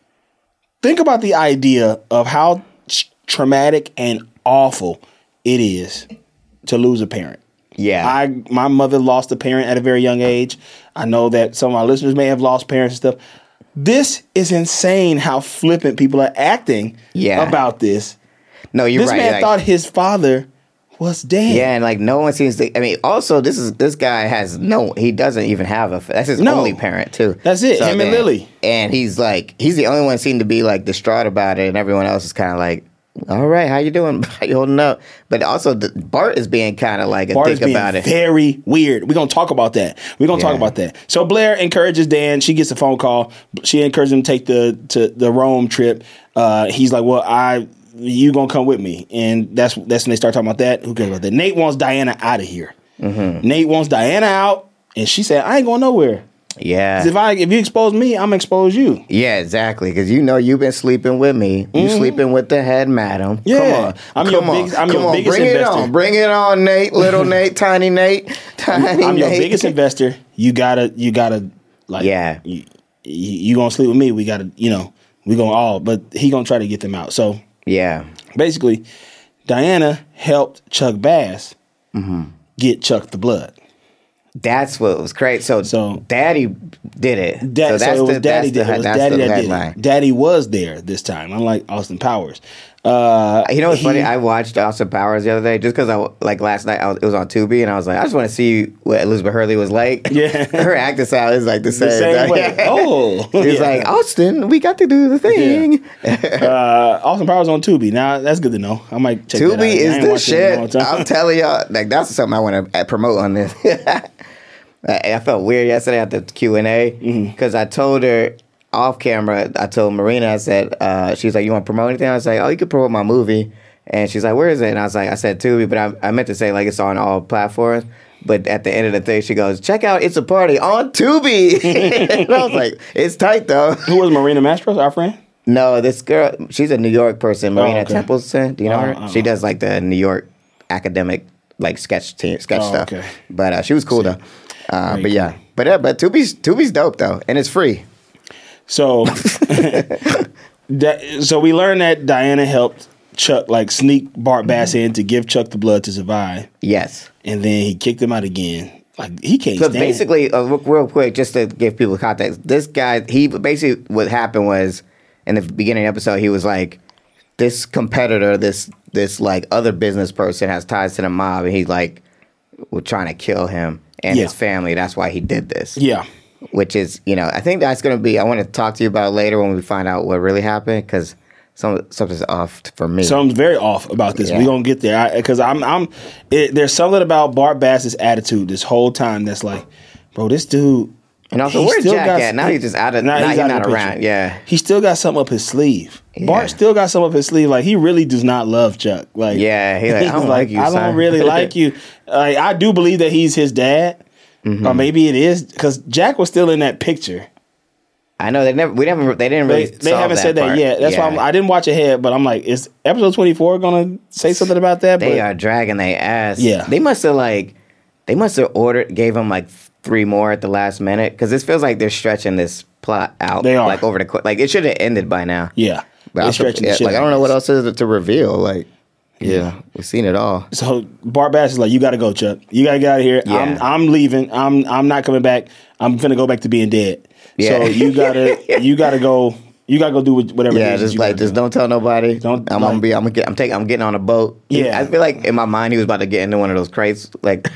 think about the idea of how traumatic and awful it is to lose a parent. Yeah. My mother lost a parent at a very young age. I know that some of our listeners may have lost parents and stuff. This is insane how flippant people are acting about this. No, you're right. This man thought his father was dead. Yeah, and like no one seems to. I mean, also this guy he doesn't even have that's his only parent too. That's it. Him and Lily. And he's the only one seemed to be like distraught about it, and everyone else is kind of like, all right, how you doing? How you holding up? But also Bart is being kind of like a dick about it. Very weird. We're gonna talk about that. Talk about that. So Blair encourages Dan. She gets a phone call. She encourages him to take the Rome trip. He's like, well, you gonna come with me, and that's when they start talking about that. Who cares about that? Nate wants Diana out of here. Mm-hmm. Nate wants Diana out, and she said, "I ain't going nowhere." Yeah. If you expose me, I'm gonna expose you. Yeah, exactly. Because you've been sleeping with me. You sleeping with the head madam. Yeah. Come on. I'm your biggest investor. Bring it on, Nate. Little Nate. Tiny Nate. I'm your biggest investor. You gotta like. Yeah. You gonna sleep with me? We gotta. We gonna all. But he gonna try to get them out. So. Yeah. Basically, Diana helped Chuck Bass get Chuck the blood. That's what was crazy. So Daddy did it. Daddy did it. Daddy was there this time, unlike Austin Powers. You know what's funny? I watched Austin Powers the other day just because last night it was on Tubi, and I was like, I just want to see what Elizabeth Hurley was like. Yeah, her acting style is like the same way. Oh, he's like, Austin, we got to do the thing. Yeah. Austin Powers on Tubi. Now that's good to know. I might check Tubi that out. is the shit. I'm telling y'all, like that's something I want to promote on this. I felt weird yesterday at the Q&A because I told her off camera, I told Marina, I said, she's like, you want to promote anything? I was like, oh, you can promote my movie. And she's like, where is it? And I was like, I said Tubi, but I meant to say like it's on all platforms. But at the end of the thing, she goes, check out It's a Party on Tubi. And I was like, it's tight though. Who was Marina Mastros, our friend? No, this girl, she's a New York person, Marina Templeton. Do you know her? She does like the New York academic like sketch stuff. Okay. But she was cool though. But yeah, but Tubi's dope though, and it's free. So, so we learned that Diana helped Chuck like sneak Bart Bass in to give Chuck the blood to survive. Yes, and then he kicked him out again. Like he can't. So basically, real quick, just to give people context, this guy, what happened was in the beginning of the episode, he was like, this competitor, this like other business person has ties to the mob, and he's like, was trying to kill him and his family. That's why he did this. Yeah. Which is, I think that's going to be, I want to talk to you about later when we find out what really happened, because something's off for me. Something's very off about this. Yeah. We're going to get there. Because there's something about Bart Bass's attitude this whole time that's like, bro, this dude. And also, where's Jack at? Now he's just out of, now he's not around. Yeah. He still got something up his sleeve. Yeah. Bart still got something up his sleeve. Like, he really does not love Chuck. Like, yeah, he's like, I don't like you, I don't really like you. Like, I do believe that he's his dad. Mm-hmm. Or maybe it is, because Jack was still in that picture. I know they didn't really. They haven't said that yet. That's why I didn't watch ahead, but I'm like, is episode 24 gonna say something about that? They are dragging their ass. Yeah, they must have gave them like 3 more at the last minute because this feels like they're stretching this plot out. They are like over the like it should have ended by now. Yeah, but stretching the shit. Like I don't know what else is to reveal. Like yeah, we've seen it all. So Bart Bass is like, you got to go, Chuck. You got to get out of here. Yeah. I'm leaving. I'm not coming back. I'm gonna go back to being dead. Yeah. So you gotta go. You gotta go do whatever. Yeah, just don't tell nobody. I'm getting on a boat. Yeah, I feel like in my mind he was about to get into one of those crates, like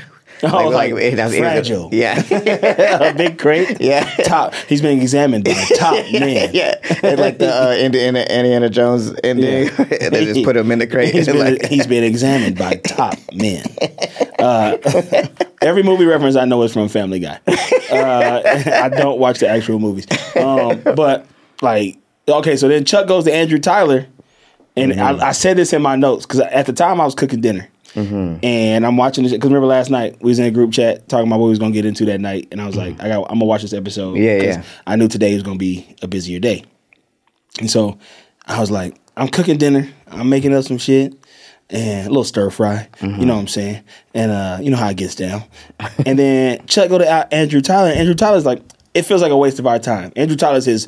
fragile. Yeah, a big crate. Yeah, top. He's being examined by a top man. Yeah, it's like the Indiana Jones ending. Yeah. They just put him in the crate. He's been examined by top men. Every movie reference I know is from Family Guy. I don't watch the actual movies, but like, okay, so then Chuck goes to Andrew Tyler, and I said this in my notes because at the time I was cooking dinner, and I'm watching this because remember last night we was in a group chat talking about what we was gonna get into that night, and I was like, I'm gonna watch this episode. Yeah. I knew today was gonna be a busier day, and so I was like, I'm cooking dinner, I'm making up some shit. And a little stir fry, you know what I'm saying? And you know how it gets down. And then Chuck go to Andrew Tyler. And Andrew Tyler's like, it feels like a waste of our time. Andrew Tyler's his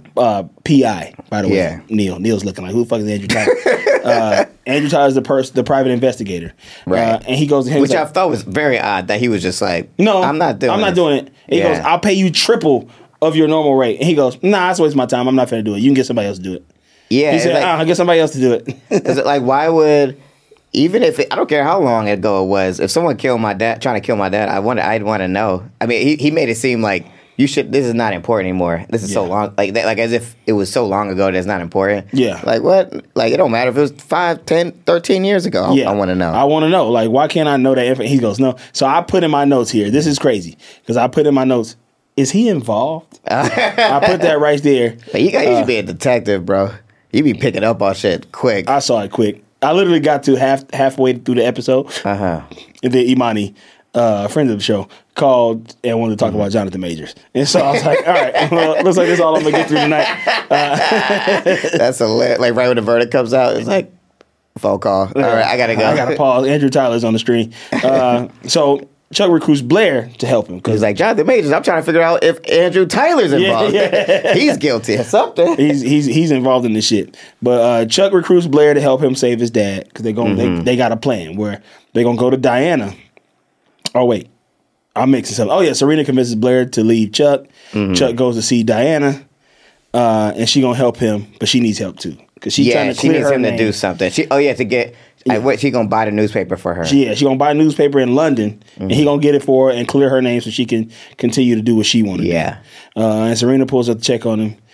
PI, by the way. Yeah. Neil's looking like, who the fuck is Andrew Tyler? Andrew Tyler's the private investigator. Right. And he goes to him. Which I thought was very odd that he was just like, no, I'm not doing it. And he goes, I'll pay you triple of your normal rate. And he goes, nah, that's a waste of my time. I'm not finna do it. You can get somebody else to do it. Yeah. He said, I'll get somebody else to do it. Is it like, why would... Even if I don't care how long ago it was, if someone trying to kill my dad, I'd want to know. I mean, he made it seem like this is not important anymore. This is so long, like as if it was so long ago that it's not important. Yeah. Like what? Like it don't matter if it was 5, 10, 13 years ago. I want to know. I want to know. Like, why can't I know that? He goes, no. So I put in my notes here. This is crazy because I put in my notes. Is he involved? I put that right there. You should be a detective, bro. You be picking up on shit quick. I saw it quick. I literally got to halfway through the episode, and then Imani, friend of the show, called and wanted to talk about Jonathan Majors. And so I was like, all right, well, looks like that's all I'm going to get through tonight. That's hilarious. Like right when the verdict comes out, it's like, phone call. All right, I got to go. I got to pause. Andrew Tyler's on the screen. So Chuck recruits Blair to help him. He's like, Jonathan Majors, I'm trying to figure out if Andrew Tyler's involved. Yeah. He's guilty of something. He's involved in this shit. But Chuck recruits Blair to help him save his dad because they got a plan where they're going to go to Diana. Oh, wait. I'm mixing something. Oh, yeah. Serena convinces Blair to leave Chuck. Chuck goes to see Diana, and she going to help him, but she needs help too. Because she's trying to clear her name. To do something. To get... What, she gonna buy the newspaper for her? She gonna buy a newspaper in London, and he gonna get it for her and clear her name so she can continue to do what she want to do. And Serena pulls up the check on him,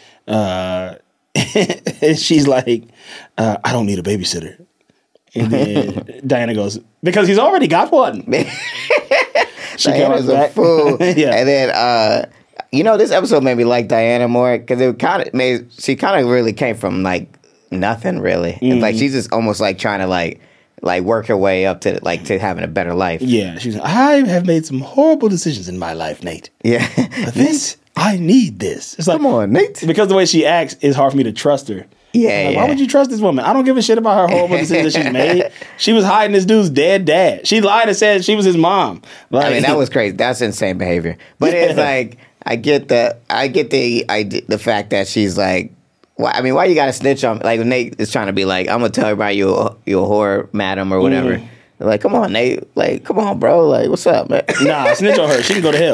and she's like, "I don't need a babysitter." And then Diana goes, "Because he's already got one." She Diana's a fool. Yeah, and then this episode made me like Diana more because she kind of really came from like nothing really. It's like she's just almost like trying to like work her way up to having a better life. Yeah, she's like, I have made some horrible decisions in my life, Nate. Yeah. But this, I need this. It's like, come on, Nate. Because the way she acts, it's hard for me to trust her. Yeah, Why would you trust this woman? I don't give a shit about her horrible decisions she's made. She was hiding this dude's dead dad. She lied and said she was his mom. Like, I mean, that was crazy. That's insane behavior. But it's like I get the fact that she's like, why you gotta snitch on me? Like Nate is trying to be like, I'm gonna tell everybody you're a whore, madam, or whatever. They're like, come on, Nate. Like, come on, bro. Like, what's up, man? Nah, snitch on her. She can go to hell.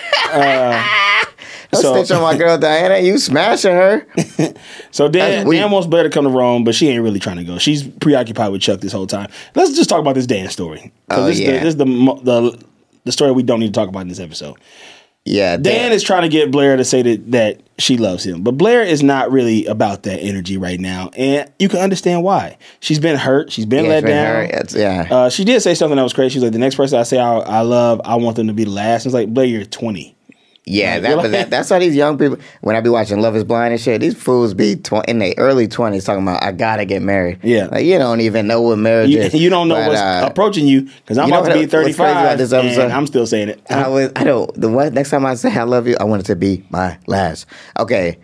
Don't snitch on my girl Diana. You smashing her. So Dan wants Blair to come to Rome, but she ain't really trying to go. She's preoccupied with Chuck this whole time. Let's just talk about this Dan story. This is the story we don't need to talk about in this episode. Yeah, Dan is trying to get Blair to say that she loves him. But Blair is not really about that energy right now. And you can understand why. She's been hurt. She's been let down. She did say something that was crazy. She's like, the next person I say I love, I want them to be the last. It's like, Blair, you're 20. Yeah, Like, that's how these young people. When I be watching Love Is Blind and shit, these fools be in their early 20s talking about I gotta get married. Yeah, like you don't even know what marriage is. You don't know what's approaching you because I'm about to be 35. This episode? And I'm still saying it. I don't. Next time I say I love you, I want it to be my last. Okay,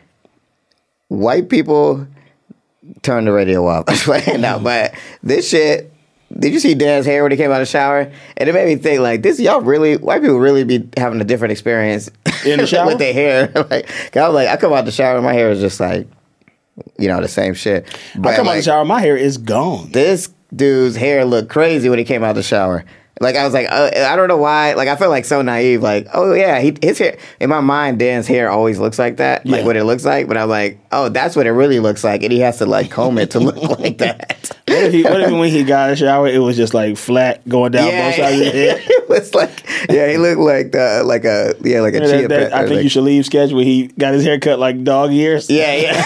white people turn the radio off. No, but this shit. Did you see Dan's hair when he came out of the shower? And it made me think, like, white people really be having a different experience in the shower with their hair. Like, I was like, I come out the shower and my hair is just like, the same shit. But I come out the shower, my hair is gone. This dude's hair looked crazy when he came out the shower. Like, I was like, I don't know why. Like, I feel like so naive. Like, oh, yeah, his hair. In my mind, Dan's hair always looks like that. Like, what it looks like. But I'm like, oh, that's what it really looks like. And he has to, like, comb it to look like that. What if when he got in the shower, it was just, like, flat going down both sides of his head? It was like, he looked like a chia pet. I think you should leave sketch where he got his hair cut like dog ears. Yeah.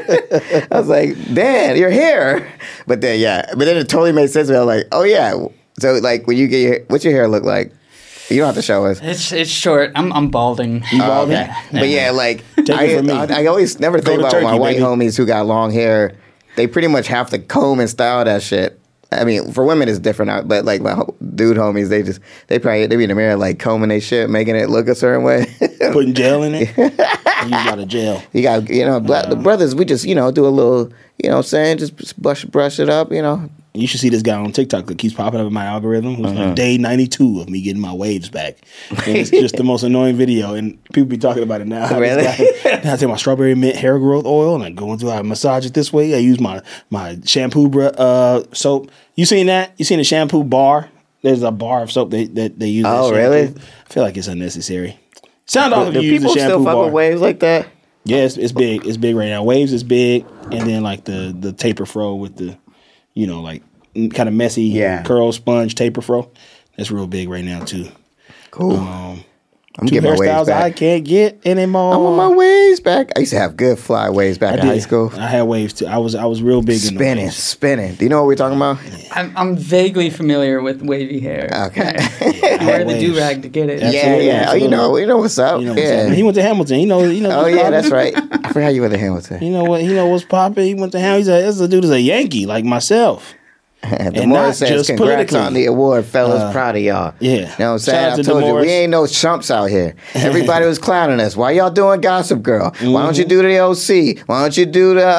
I was like, Dan, your hair. But then it totally made sense. I was like, oh, yeah. So, like, when you get your hair, what's your hair look like? You don't have to show us. It's short. I'm balding. You balding? Okay. But yeah, like, I always never think about Turkey, my white baby. homies who got long hair. They pretty much have to comb and style that shit. I mean, for women it's different, but like my dude homies, they be in the mirror like combing their shit, making it look a certain way. Putting gel in it. Use a lot of gel. You got the brothers. We just do a little, what I'm saying, just brush it up, You should see this guy on TikTok that keeps popping up in my algorithm. It was like day 92 of me getting my waves back. And it's just the most annoying video. And people be talking about it now. Really? I take my strawberry mint hair growth oil and I massage it this way. I use my shampoo soap. You seen that? You seen the shampoo bar? There's a bar of soap that they use. Oh, that really? I feel like it's unnecessary. Sound off if you use the people shampoo still fuck bar. with waves like that? Yeah, it's big. It's big right now. Waves is big. And then like the taper fro with the, like kind of messy curl sponge taper fro. That's real big right now too. Cool. I'm Two getting my waves hairstyles back. I can't get anymore. I want my waves back. I used to have good fly waves back in high school. I had waves too. I was real big in the waves. Spinning. Do you know what we're talking about? I'm vaguely familiar with wavy hair. Okay. You wear the do-rag to get it. Absolutely, Yeah. Oh, you know what's up. You know what's happening. He went to Hamilton. He knows. Oh yeah, that's right. I forgot you went to Hamilton. He know what's popping. He went to Hamilton. This dude is a Yankee like myself. The Morris says, just congrats politically. on the award, fellas. Proud of y'all. Yeah. You know what I'm Shout saying? out I to told you, Morris. we ain't no chumps out here. Everybody was clowning us. Why y'all doing Gossip Girl? Why don't you do the OC? Why don't you do the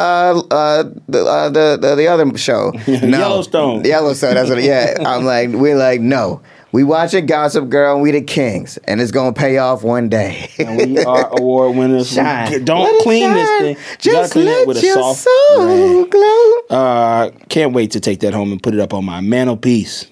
other show? No. Yellowstone. Yellowstone, that's what we're like, no. We watching Gossip Girl and we the kings. And it's going to pay off one day. And we are award winners. Shine. Don't Let it clean shine. this thing. You gotta Just clean it let with a your soft soul rag. glow. Can't wait to take that home and put it up on my mantelpiece.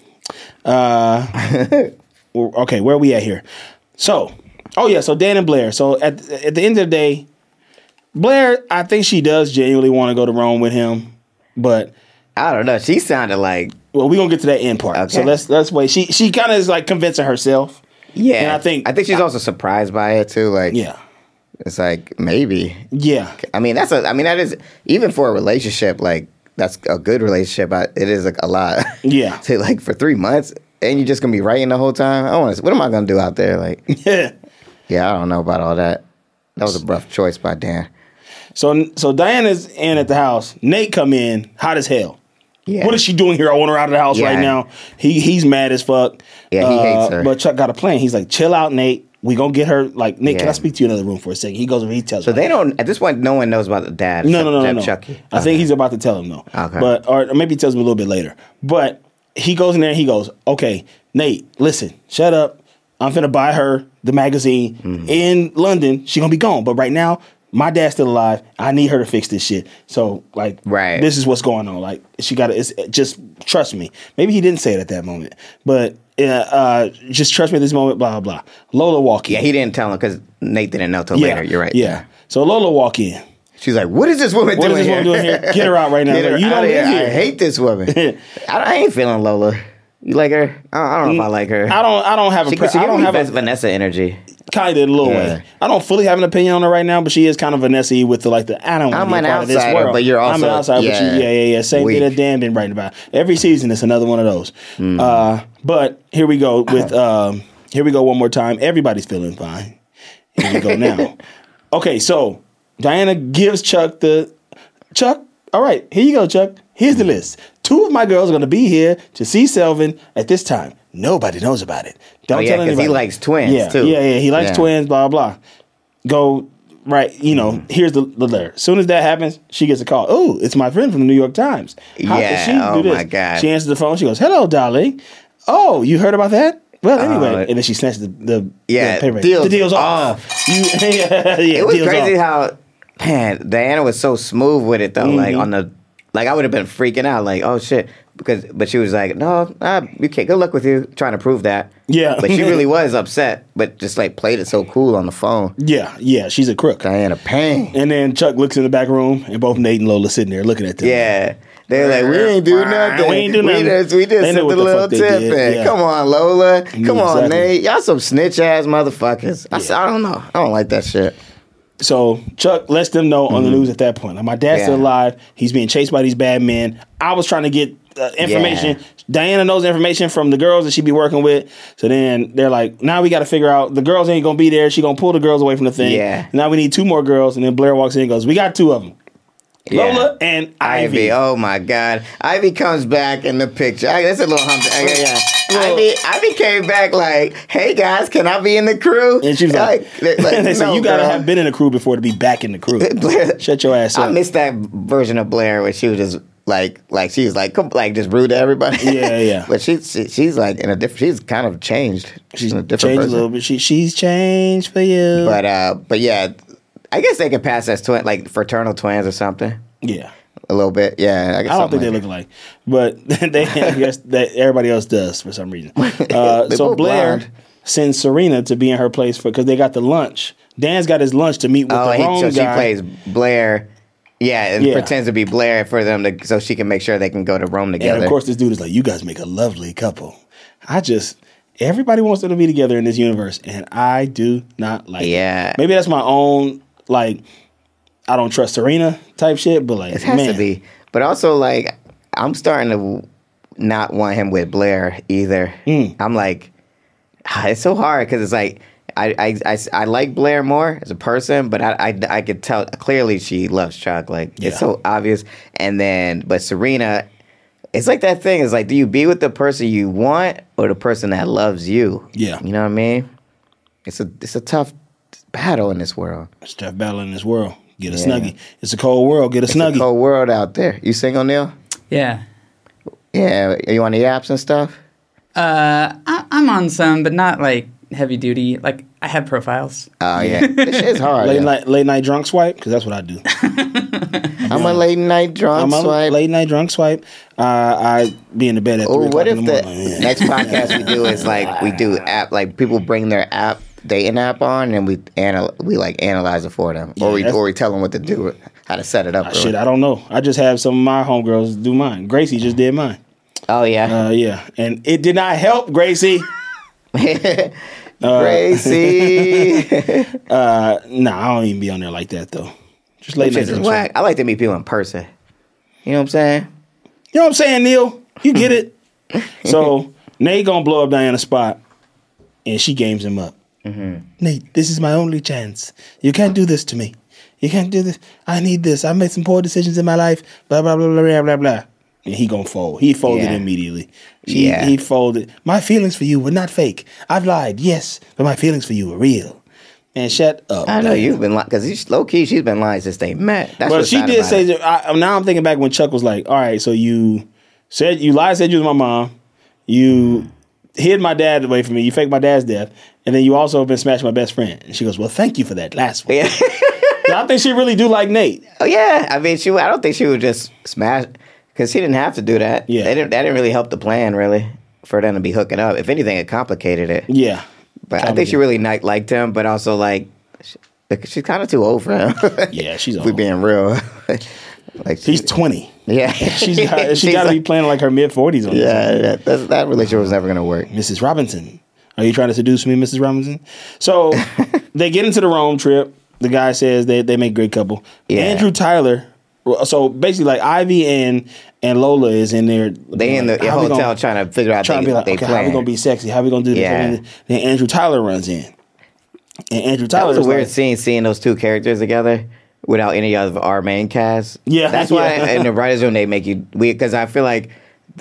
Okay, where are we at here? So Dan and Blair. So at the end of the day, Blair, I think she does genuinely want to go to Rome with him, but I don't know. She sounded like... Well, we're gonna get to that end part. Okay. So let's wait. She kind of is like convincing herself. Yeah. And I think she's also surprised by it too. Like, yeah. It's like, maybe. Yeah. I mean, that is, even for a relationship, like, that's a good relationship. It is like a lot. Yeah. To like for 3 months, and you're just gonna be writing the whole time. What am I gonna do out there? Like, Yeah. I don't know about all that. That was a rough choice by Dan. So Diana's in at the house. Nate come in hot as hell. Yeah. What is she doing here? I want her out of the house right now. He's mad as fuck. Yeah, he hates her. But Chuck got a plan. He's like, chill out, Nate. We gonna get her. Like, Nate, can I speak to you in another room for a second? He goes and he tells her. So they don't, at this point, no one knows about the dad. No. Chucky. I think he's about to tell him though. Okay. But or maybe he tells him a little bit later. But he goes in there and he goes, okay, Nate, listen, shut up. I'm finna buy her the magazine in London. She gonna be gone. But right now, my dad's still alive. I need her to fix this shit. So, like, this is what's going on. Like, she got to just trust me. Maybe he didn't say it at that moment, but just trust me at this moment. Blah blah. Lola walk in. Yeah, he didn't tell him because Nate didn't know till later. You're right. Yeah. So Lola walk in. She's like, "What is this woman doing here? Get her out right now. Get her like, you out don't of here. live here. I hate this woman. I ain't feeling Lola. You like her? I don't know if I like her. I don't have a. I don't have a Vanessa energy. Kind of in a little way. I don't fully have an opinion on her right now, but she is kind of Vanessa-y with the I don't want to be a part of this world. But you're also I'm an outsider, but yeah. Same thing that Dan been writing about. Every season it's another one of those. But here we go with here we go one more time. Everybody's feeling fine. Here you go now. Okay, so Diana gives Chuck, all right, here you go, Chuck. Here's the list. 2 of my girls are going to be here to see Selvin at this time. Nobody knows about it. Don't tell anybody. Because he likes twins, too. Yeah, he likes twins, blah, blah. Go, right, here's the letter. As soon as that happens, she gets a call. Oh, it's my friend from the New York Times. How can she do this? My God. She answers the phone. She goes, hello, darling. Oh, you heard about that? Well, anyway, and then she snatched the paper. The deal's off. It was crazy how, man, Diana was so smooth with it, though. Like, I would have been freaking out, like, oh, shit. But she was like, no, you can't. Good luck with you trying to prove that. Yeah. But she really was upset, but just, like, played it so cool on the phone. Yeah, she's a crook. Diana Payne. And then Chuck looks in the back room, and both Nate and Lola sitting there looking at them. Yeah. They're like, we ain't do nothing. We just sent the little tip in. Yeah. Come on, Lola. Come on, Nate. Y'all some snitch-ass motherfuckers. I don't know. I don't like that shit. So Chuck lets them know on the news at that point. Like, my dad's still alive. He's being chased by these bad men. I was trying to get information. Yeah. Diana knows information from the girls that she be working with. So then they're like, now we got to figure out, the girls ain't going to be there. She going to pull the girls away from the thing. Yeah. Now we need 2 more girls. And then Blair walks in and goes, we got 2 of them. Lola and Ivy. Oh my God. Ivy comes back in the picture. That's a little hump. Ivy came back like, hey guys, can I be in the crew? And she was like and they said, you gotta have been in the crew before to be back in the crew. Blair, shut your ass up. I missed that version of Blair where she was just like she was like just rude to everybody. Yeah. But she's like in a different. She's kind of changed. She's a different changed person. A little bit. She's changed for you. But yeah. I guess they could pass as like fraternal twins or something. Yeah. A little bit, yeah. I don't think they look alike. But I guess that everybody else does for some reason. So Blair sends Serena to be in her place because they got the lunch. Dan's got his lunch to meet with the Rome guy. So she plays Blair. Yeah, and pretends to be Blair for them so she can make sure they can go to Rome together. And of course this dude is like, you guys make a lovely couple. Everybody wants them to be together in this universe, and I do not like it. Maybe that's my own, like, I don't trust Serena type shit, but like, it has to be. But also, like, I'm starting to not want him with Blair either. I'm like, it's so hard because it's like, I like Blair more as a person, but I could tell clearly she loves Chuck. Like, it's so obvious. And then, but Serena, it's like that thing. It's like, do you be with the person you want or the person that loves you? Yeah. You know what I mean? It's a tough battle in this world. It's a tough battle in this world. Get a snuggie. It's a cold world. Get a snuggie. It's a cold world out there. You single, Neil? Yeah. Yeah. Are you on the apps and stuff? I'm on some, but not like heavy duty. Like, I have profiles. Oh, yeah. It's hard. Late night drunk swipe? Because that's what I do. I'm a late night drunk swipe. Late night drunk swipe. I be in the bed at 3 o'clock in the morning. What if the next podcast we do is like, we do app, like people bring their dating app on and we like analyze it for them. Or we tell them what to do, how to set it up. Shit, I don't know. I just have some of my homegirls do mine. Gracie just did mine. Oh, yeah? Yeah. And it did not help, Gracie. Gracie. I don't even be on there like that, though. Just late night drunk swipe. I like to meet people in person. You know what I'm saying? You know what I'm saying, Neil? You get it. So, Nate gonna blow up Diana's spot, and she games him up. Mm-hmm. Nate, this is my only chance. You can't do this to me. You can't do this. I need this. I made some poor decisions in my life. Blah, blah, blah, blah, blah, blah, blah. And he gonna fold. He folded immediately. He folded. My feelings for you were not fake. I've lied, yes, but my feelings for you were real. And shut up. I know you've been lying because low key she's been lying since they met. That's well, she did say. Now I'm thinking back when Chuck was like, "All right, so you lied, said you was my mom, you hid my dad away from me, you faked my dad's death, and then you also have been smashing my best friend." And she goes, "Well, thank you for that last one." Yeah. I think she really do like Nate. Oh yeah, I mean, I don't think she would just smash because she didn't have to do that. Yeah, that didn't really help the plan really for them to be hooking up. If anything, it complicated it. Yeah. But I think she really liked him, but also like she's kind of too old for him. Yeah, she's old. If we're being real. Like he's 20. Yeah, she's got to be playing like her mid-40s. Yeah, that relationship was never going to work. Mrs. Robinson, are you trying to seduce me, Mrs. Robinson? So they get into the Rome trip. The guy says they make a great couple. Yeah. Andrew Tyler. So basically, like Ivy and Lola is in there. They in the hotel trying to figure out they plan. How we gonna be sexy? How we gonna do this? Yeah. Then Andrew Tyler runs in, And Andrew That Tyler was a is weird like, scene seeing those two characters together without any of our main cast. Yeah, that's why yeah. in the writers' room they make you weird because I feel like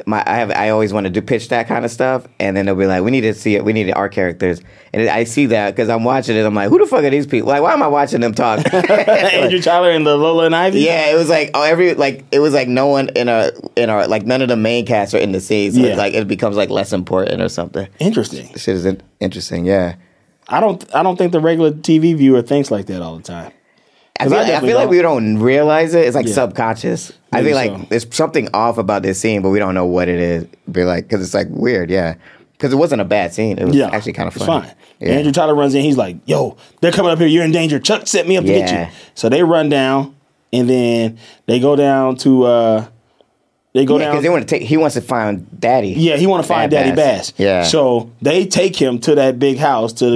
I always want to pitch that kind of stuff, and then they'll be like, we need to see it. We need our characters, and I see that because I'm watching it. I'm like, who the fuck are these people? Like, why am I watching them talk? Andrew Tyler and the Lola and Ivy. Yeah, it was like it was like no one in our like none of the main cast are in the scene. So Yeah. like it becomes like less important or something. Interesting. Shit is interesting. Yeah. I don't think the regular TV viewer thinks like that all the time. I 'Cause feel, I I definitely feel like don't. we don't realize it. It's like Yeah. subconscious. I Maybe feel like so. there's something off about this scene, but we don't know what it is. Be like, because it's like weird, yeah. Because it wasn't a bad scene. It was actually kind of It's fun. fine. Yeah. Andrew Tyler runs in. He's like, "Yo, they're coming up here. You're in danger. Chuck set me up to get Yeah. you." So they run down, and then they go down to. They go down because he wants to find Daddy. Yeah, he want to find Daddy Bass. Yeah. So they take him to that big house, to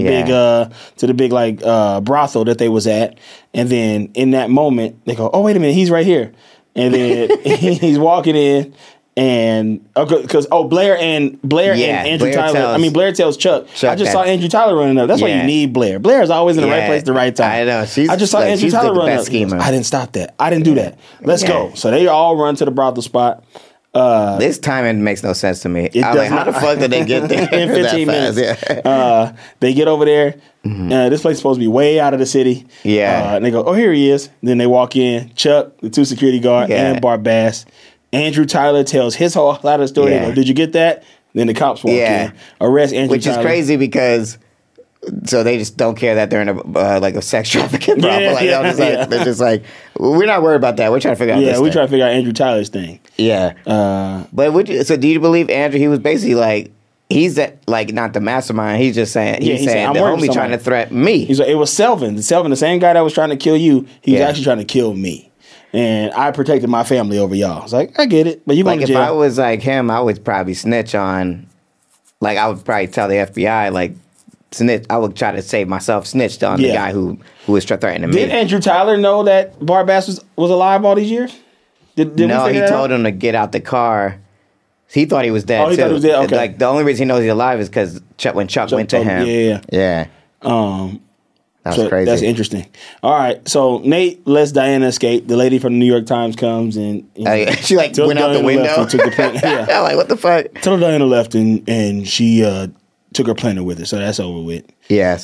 the big like brothel that they was at, and then in that moment they go, "Oh, wait a minute, he's right here," and then he's walking in. And because Blair and Andrew Tyler. Blair tells Chuck I just saw Andrew Tyler running up. That's why you need Blair. Blair is always in the right place at the right time. I know. I just saw Andrew Tyler running up. Schemer. I didn't stop that. I didn't do that. Let's go. So they all run to the brothel spot. This timing makes no sense to me. It I'm like, does how the not. fuck did they get there In 15 that minutes? fast? Yeah. They get over there. This place is supposed to be way out of the city. Yeah. And they go, "Oh, here he is." Then they walk in. Chuck, the two security guard, and Bart Bass. Andrew Tyler tells his whole side of the story. They go, "Did you get that?" Then the cops walk in, arrest Andrew Which Tyler. is crazy because so they just don't care that they're in a like a sex trafficking problem. They're just like, we're not worried about that. We're trying to figure out. Yeah, we try to figure out Andrew Tyler's thing. Yeah. But so do you believe Andrew? He was basically like. He's like not the mastermind. He's just saying he's saying the homie trying to threaten me. He's like, it was Selvin. Selvin, the same guy that was trying to kill you. He was actually trying to kill me. And I protected my family over y'all. I was like, I get it, but you going to if jail. I was like him, I would probably snitch on. Like I would probably tell the FBI like snitch. I would try to save myself. Snitched on the guy who was threatening me. Did Andrew Tyler know that Bart Bass was alive all these years? No, he told him to get out the car. He thought he was dead. Oh, he too. thought he was dead. Okay. Like the only reason he knows he's alive is because when Chuck went to him. Yeah. That was crazy. That's interesting. All right, so Nate lets Diana escape. The lady from the New York Times comes and she like went out the window. And took the plane. Yeah, like what the fuck? Tell her Diana left and she took her planner with her, so that's over with. Yeah,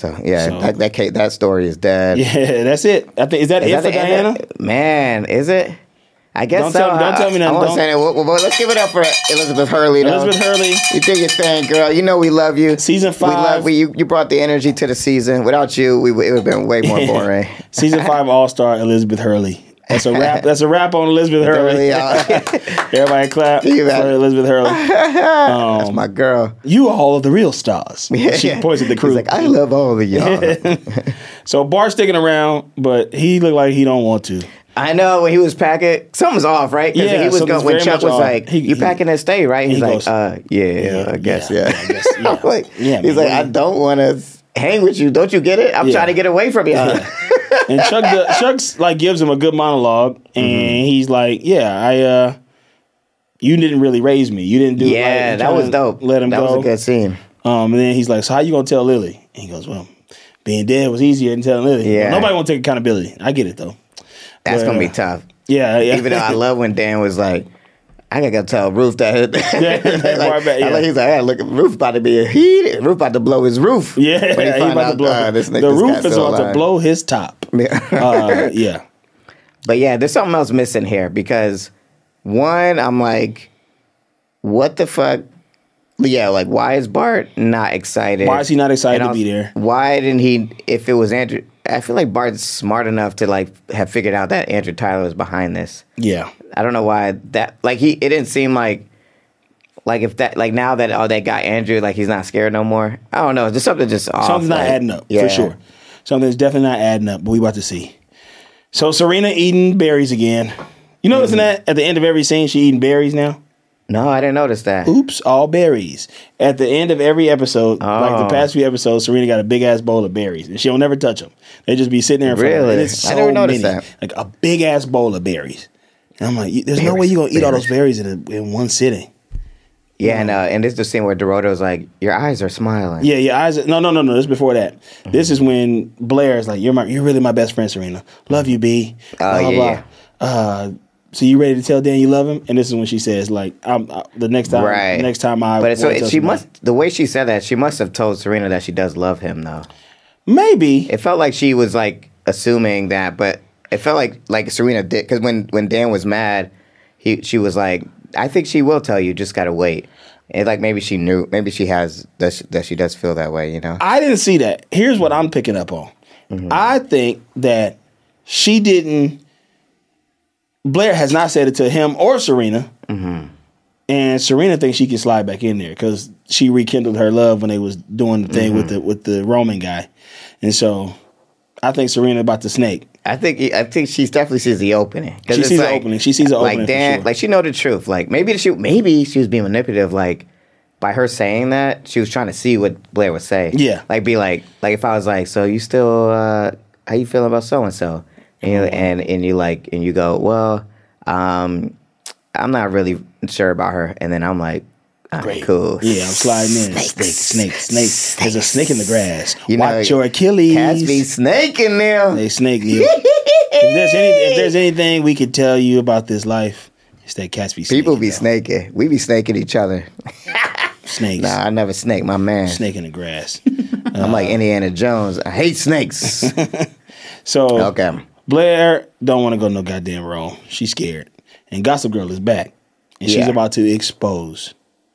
that story is dead. Yeah, that's it. I think is that it for Diana? Man, is it? I guess don't tell me nothing. I won't say that. Well, let's give it up for Elizabeth Hurley. Though. Elizabeth Hurley, you did your thing, girl. You know we love you. Season 5. We love you. You brought the energy to the season. Without you, it would have been way more boring. Season 5 All-Star Elizabeth Hurley. That's a wrap. That's a wrap on Elizabeth Hurley. Everybody clap for Elizabeth Hurley. That's my girl. You are all of the real stars. She points at the crew. He's like, I love all of y'all. So Bart's sticking around, but he looked like he don't want to. I know when he was packing, something's off, right? Because he was going, when Chuck was like, "You packing to stay, right?" He's like, I guess, yeah. He's like, I don't want to hang with you. Don't you get it? I'm trying to get away from you. And Chuck's like gives him a good monologue, and he's like, "Yeah, you didn't really raise me. You didn't do that was dope. Let him go. That was a good scene. And then he's like, so how you gonna tell Lily?" And he goes, "Well, being dead was easier than telling Lily. Yeah, nobody want to take accountability. I get it though. That's gonna be tough. Yeah. Even though I love when Dan was like, I gotta go tell Ruth that. He's like, look, Ruth about to be heated. Ruth about to blow his roof. Yeah, he's about to blow. The roof is about to blow his top. Yeah. But yeah, there's something else missing here because one, I'm like, what the fuck? Yeah, like why is Bart not excited? Why is he not excited to be there? Why didn't he? If it was Andrew, I feel like Bart's smart enough to like have figured out that Andrew Tyler was behind this. Yeah, I don't know why that. Like it didn't seem like if that now that that guy Andrew he's not scared no more. I don't know. There's something just off. Something's not adding up for sure. Something's definitely not adding up. But we about to see. So Serena eating berries again. You noticing that at the end of every scene she eating berries now? No, I didn't notice that. Oops, all berries. At the end of every episode, like the past few episodes, Serena got a big ass bowl of berries, and she'll never touch them. They just be sitting there in front of her. Really? So I never noticed that. Like a big ass bowl of berries. And I'm like, there's no way you're gonna eat all those berries in one sitting. Yeah, and this is the scene where Dorotto's like, your eyes are smiling. Yeah, your eyes. No. This is before that. Mm-hmm. This is when Blair's like, you're really my best friend, Serena. Love you, B. Yeah. So you ready to tell Dan you love him? And this is when she says, like, the next time I. But she must. The way she said that, she must have told Serena that she does love him, though. Maybe it felt like she was like assuming that, but it felt like Serena did, because when Dan was mad, she was like, I think she will tell you, just gotta wait. And like maybe she knew, maybe she has that she does feel that way, you know. I didn't see that. Here's what I'm picking up on. Mm-hmm. I think that she didn't. Blair has not said it to him or Serena, mm-hmm. and Serena thinks she can slide back in there because she rekindled her love when they was doing the thing mm-hmm. with the Roman guy, and so I think Serena about to snake. I think she definitely sees the opening. She sees the opening. She sees the opening. Like Dan, sure. Like she know the truth. Like maybe she was being manipulative. Like by her saying that, she was trying to see what Blair would say. Yeah. Like be like if I was like, so you still how you feeling about so and so, and you go, well, I'm not really sure about her, and then I'm like. Great. Cool. Yeah, I'm sliding in. Snake. There's a snake in the grass. Watch your Achilles. Cats be snaking them. They snake you. If there's anything we could tell you about this life, it's that cats be snaking. People be snaking. We be snaking each other. Snakes. Nah, I never snake my man. Snake in the grass. I'm like Indiana Jones. I hate snakes. So, okay. Blair don't want to go no goddamn wrong. She's scared. And Gossip Girl is back. And she's about to expose.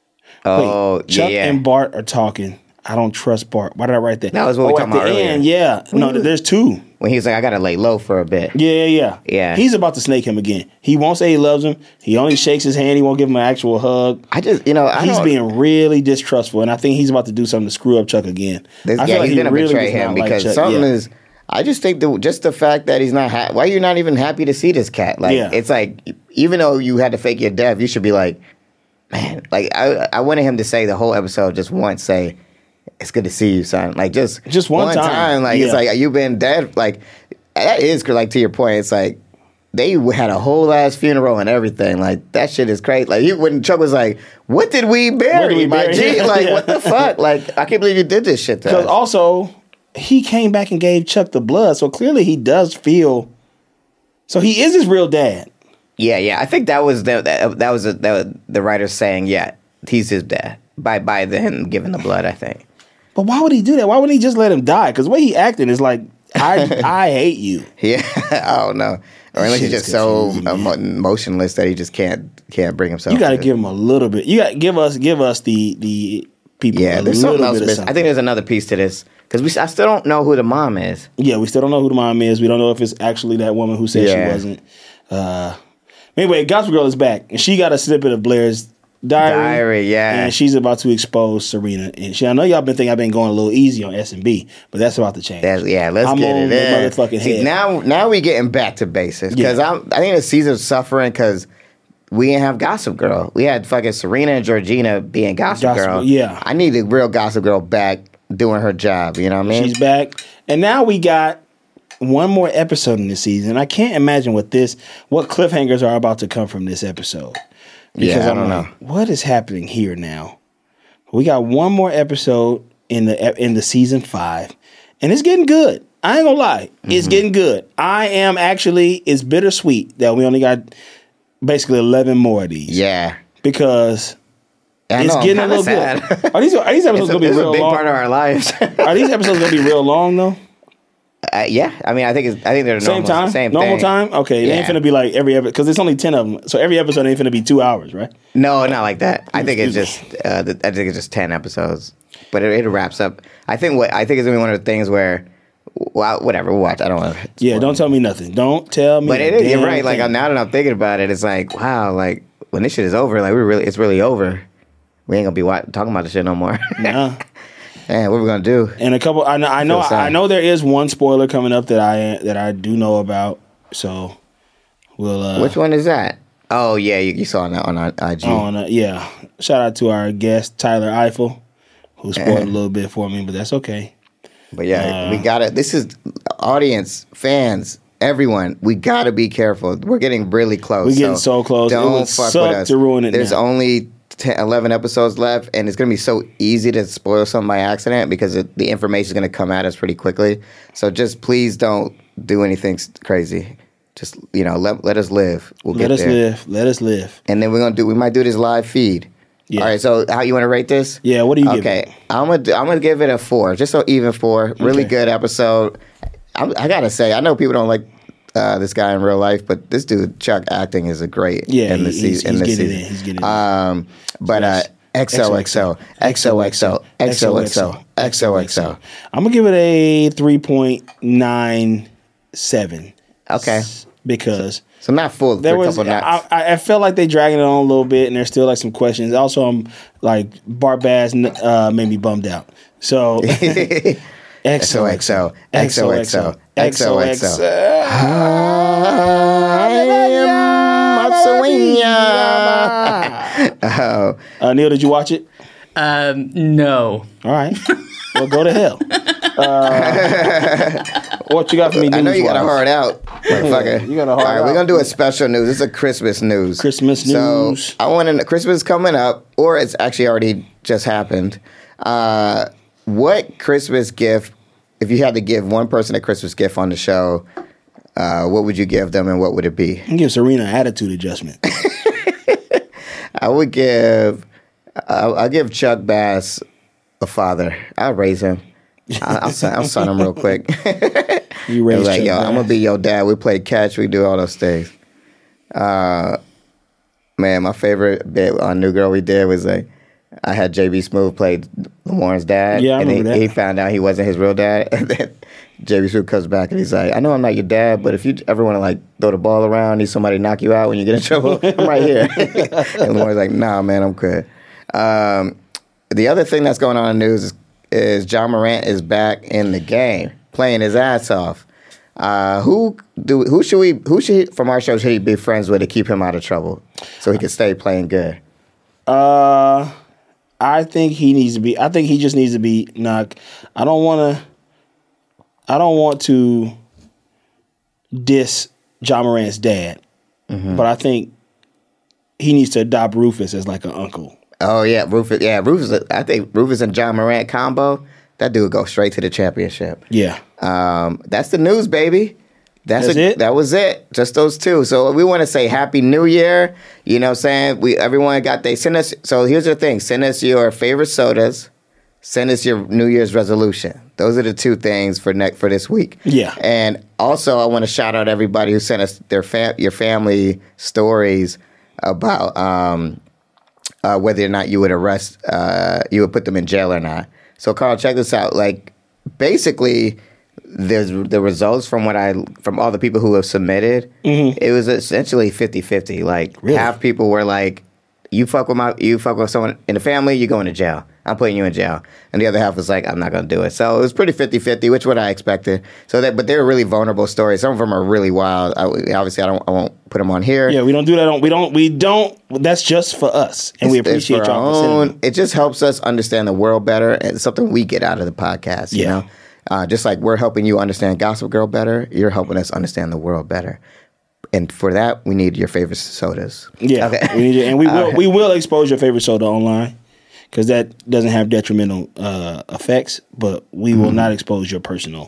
Oh, wait, Chuck and Bart are talking. I don't trust Bart. Why did I write that? That was what we talked about earlier. Yeah. No, there's two. When he's like, I got to lay low for a bit. Yeah. He's about to snake him again. He won't say he loves him. He only shakes his hand. He won't give him an actual hug. He's being really distrustful, and I think he's about to do something to screw up Chuck again. He's going to betray him because something is... I just think just the fact that he's not happy... Why you're not even happy to see this cat? Like, it's like, even though you had to fake your death, you should be like, man, like I wanted him to say the whole episode just once, say, it's good to see you, son. Like just one time. Like it's like you've been dead. Like that is like to your point. It's like they had a whole ass funeral and everything. Like that shit is crazy. Like when Chuck was like, "What did we bury, my G?" Like what the fuck? Like I can't believe you did this shit to us. Because also he came back and gave Chuck the blood, so clearly he does feel. So he is his real dad. Yeah. I think that was the writer saying, yeah, he's his dad by him giving the blood. I think. But why would he do that? Why wouldn't he just let him die? Because the way he acting is like, I hate you. Yeah, I don't know. Or unless he's just so emotionless that he just can't bring himself. You got to give him a little bit. You got to give us the people. Yeah, there's something else. I think there's another piece to this because I still don't know who the mom is. Yeah, we still don't know who the mom is. We don't know if it's actually that woman who said she wasn't. Anyway, Gossip Girl is back, and she got a snippet of Blair's diary. And she's about to expose Serena. And I know y'all been thinking I've been going a little easy on S&B, but that's about to change. Let's get it in. Motherfucking head. Now we getting back to basics because I think the season's suffering because we didn't have Gossip Girl. We had fucking Serena and Georgina being Gossip Girl. Yeah, I need the real Gossip Girl back doing her job. You know what I mean? She's back, and now we got one more episode in this season. I can't imagine what cliffhangers are about to come from this episode. Because I don't know what is happening here now. We got one more episode in the season 5, and it's getting good. I ain't gonna lie, it's getting good. It's bittersweet that we only got basically 11 more of these. Yeah, because it's getting a little sad. Good. Are these episodes gonna be real long? It's a big part of our lives. Are these episodes gonna be real long though? Yeah, I mean, I think they're normal time. Okay, They ain't finna be like every episode because it's only 10 of them. So every episode ain't finna be 2 hours, right? No, not like that. I think it's just 10 episodes, but it wraps up. I think it's gonna be one of the things where, well, whatever, we'll watch. I don't want to. Yeah, don't tell me nothing. Don't tell me. But you're right. Like now that I'm thinking about it, it's like wow, like when this shit is over, like it's really over. We ain't gonna be talking about this shit no more. Nah. Man, what are we gonna do? And a couple, I know there is one spoiler coming up that I do know about. So we'll. Which one is that? Oh yeah, you saw that on our IG. Yeah. Shout out to our guest Tyler Eiffel, who spoiled a little bit for me, but that's okay. But yeah, we got it. This is audience, fans, everyone. We gotta be careful. We're getting really close. We're getting so close. Don't fuck with us. To ruin it. There's only 11 episodes left, and it's going to be so easy to spoil something by accident because the information is going to come at us pretty quickly. So just please don't do anything crazy. Just, let us live. Let us live. And then we might do this live feed. Yeah. All right, so how you want to rate this? Yeah, what do you give it? Okay, I'm gonna give it a 4, just so even 4. Really good episode. I gotta say, I know people don't like this guy in real life, but this dude Chuck acting is a great in the season. He's getting it. He's getting it. But XOXO. I'm gonna give it a 3.97. Okay, because. So not full. I felt like they dragging it on a little bit, and there's still like some questions. Also, I'm like Bart Bass made me bummed out. So XOXO. Neil, did you watch it? No. All right. Well, go to hell. What you got for me? I know you got to hard out, motherfucker. You got to hard out. All right, we're gonna do a special news. This is a Christmas news. So I want to. Christmas is coming up, or it's actually already just happened. What Christmas gift? If you had to give one person a Christmas gift on the show, what would you give them, and what would it be? Give Serena an attitude adjustment. I would give. I'll give Chuck Bass a father. I'll raise him. I'll sign him real quick. You raise like, yo, I'm gonna be your dad. We play catch. We do all those things. Man, my favorite bit on New Girl we did was like, I had JB Smoove play Lamore's dad. Yeah, I remember that. He found out he wasn't his real dad, and then JB Smoove comes back and he's like, I know I'm not your dad, but if you ever want to like throw the ball around, need somebody to knock you out when you get in trouble, I'm right here. And Lamore's like, nah, man, I'm good. The other thing that's going on in the news is Ja Morant is back in the game, playing his ass off. Who should from our show should he be friends with to keep him out of trouble so he can stay playing good? I think he just needs to be knocked. I don't want to diss Ja Morant's dad, but I think he needs to adopt Rufus as like an uncle. Oh yeah, Rufus. Yeah, Rufus. I think Rufus and Ja Morant combo, that dude go straight to the championship. Yeah. That's the news, baby. That's it? That was it. Just those two. So we want to say Happy New Year. You know what I'm saying? Everyone send us. So here's the thing. Send us your favorite sodas. Send us your New Year's resolution. Those are the two things for this week. Yeah. And also, I want to shout out everybody who sent us your family stories about whether or not you would you would put them in jail or not. So, Carl, check this out. Like, basically, there's the results from all the people who have submitted. Mm-hmm. It was essentially 50-50. Like, really? Half people were like, you fuck with someone in the family, you're going to jail. I'm putting you in jail. And the other half was like, I'm not going to do it. So it was pretty 50-50, which is what I expected. But they were really vulnerable stories. Some of them are really wild. I won't put them on here. Yeah, we don't do that. We don't. That's just for us. And we appreciate y'all for sending them. It just helps us understand the world better. And it's something we get out of the podcast, you know? Just like we're helping you understand Gossip Girl better, you're helping us understand the world better. And for that, we need your favorite sodas. Yeah, okay. We need it. And we will expose your favorite soda online because that doesn't have detrimental effects. But we will not expose your personal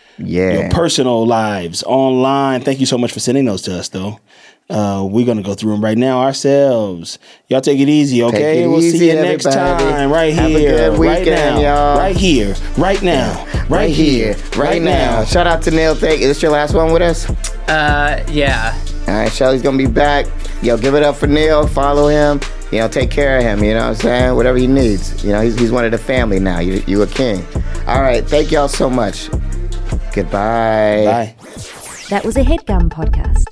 lives online. Thank you so much for sending those to us, though. We're gonna go through them right now ourselves. Y'all take it easy, okay? We'll see you next time. Right here, have a good weekend, right now, y'all. Right here, right now, right here, right now. Shout out to Neil. Is this your last one with us? Yeah. All right, Shelly's gonna be back. Yo, give it up for Neil. Follow him. You know, take care of him. You know what I'm saying? Whatever he needs. You know, he's one of the family now. You a king. All right, thank y'all so much. Goodbye. Bye. That was a HeadGum podcast.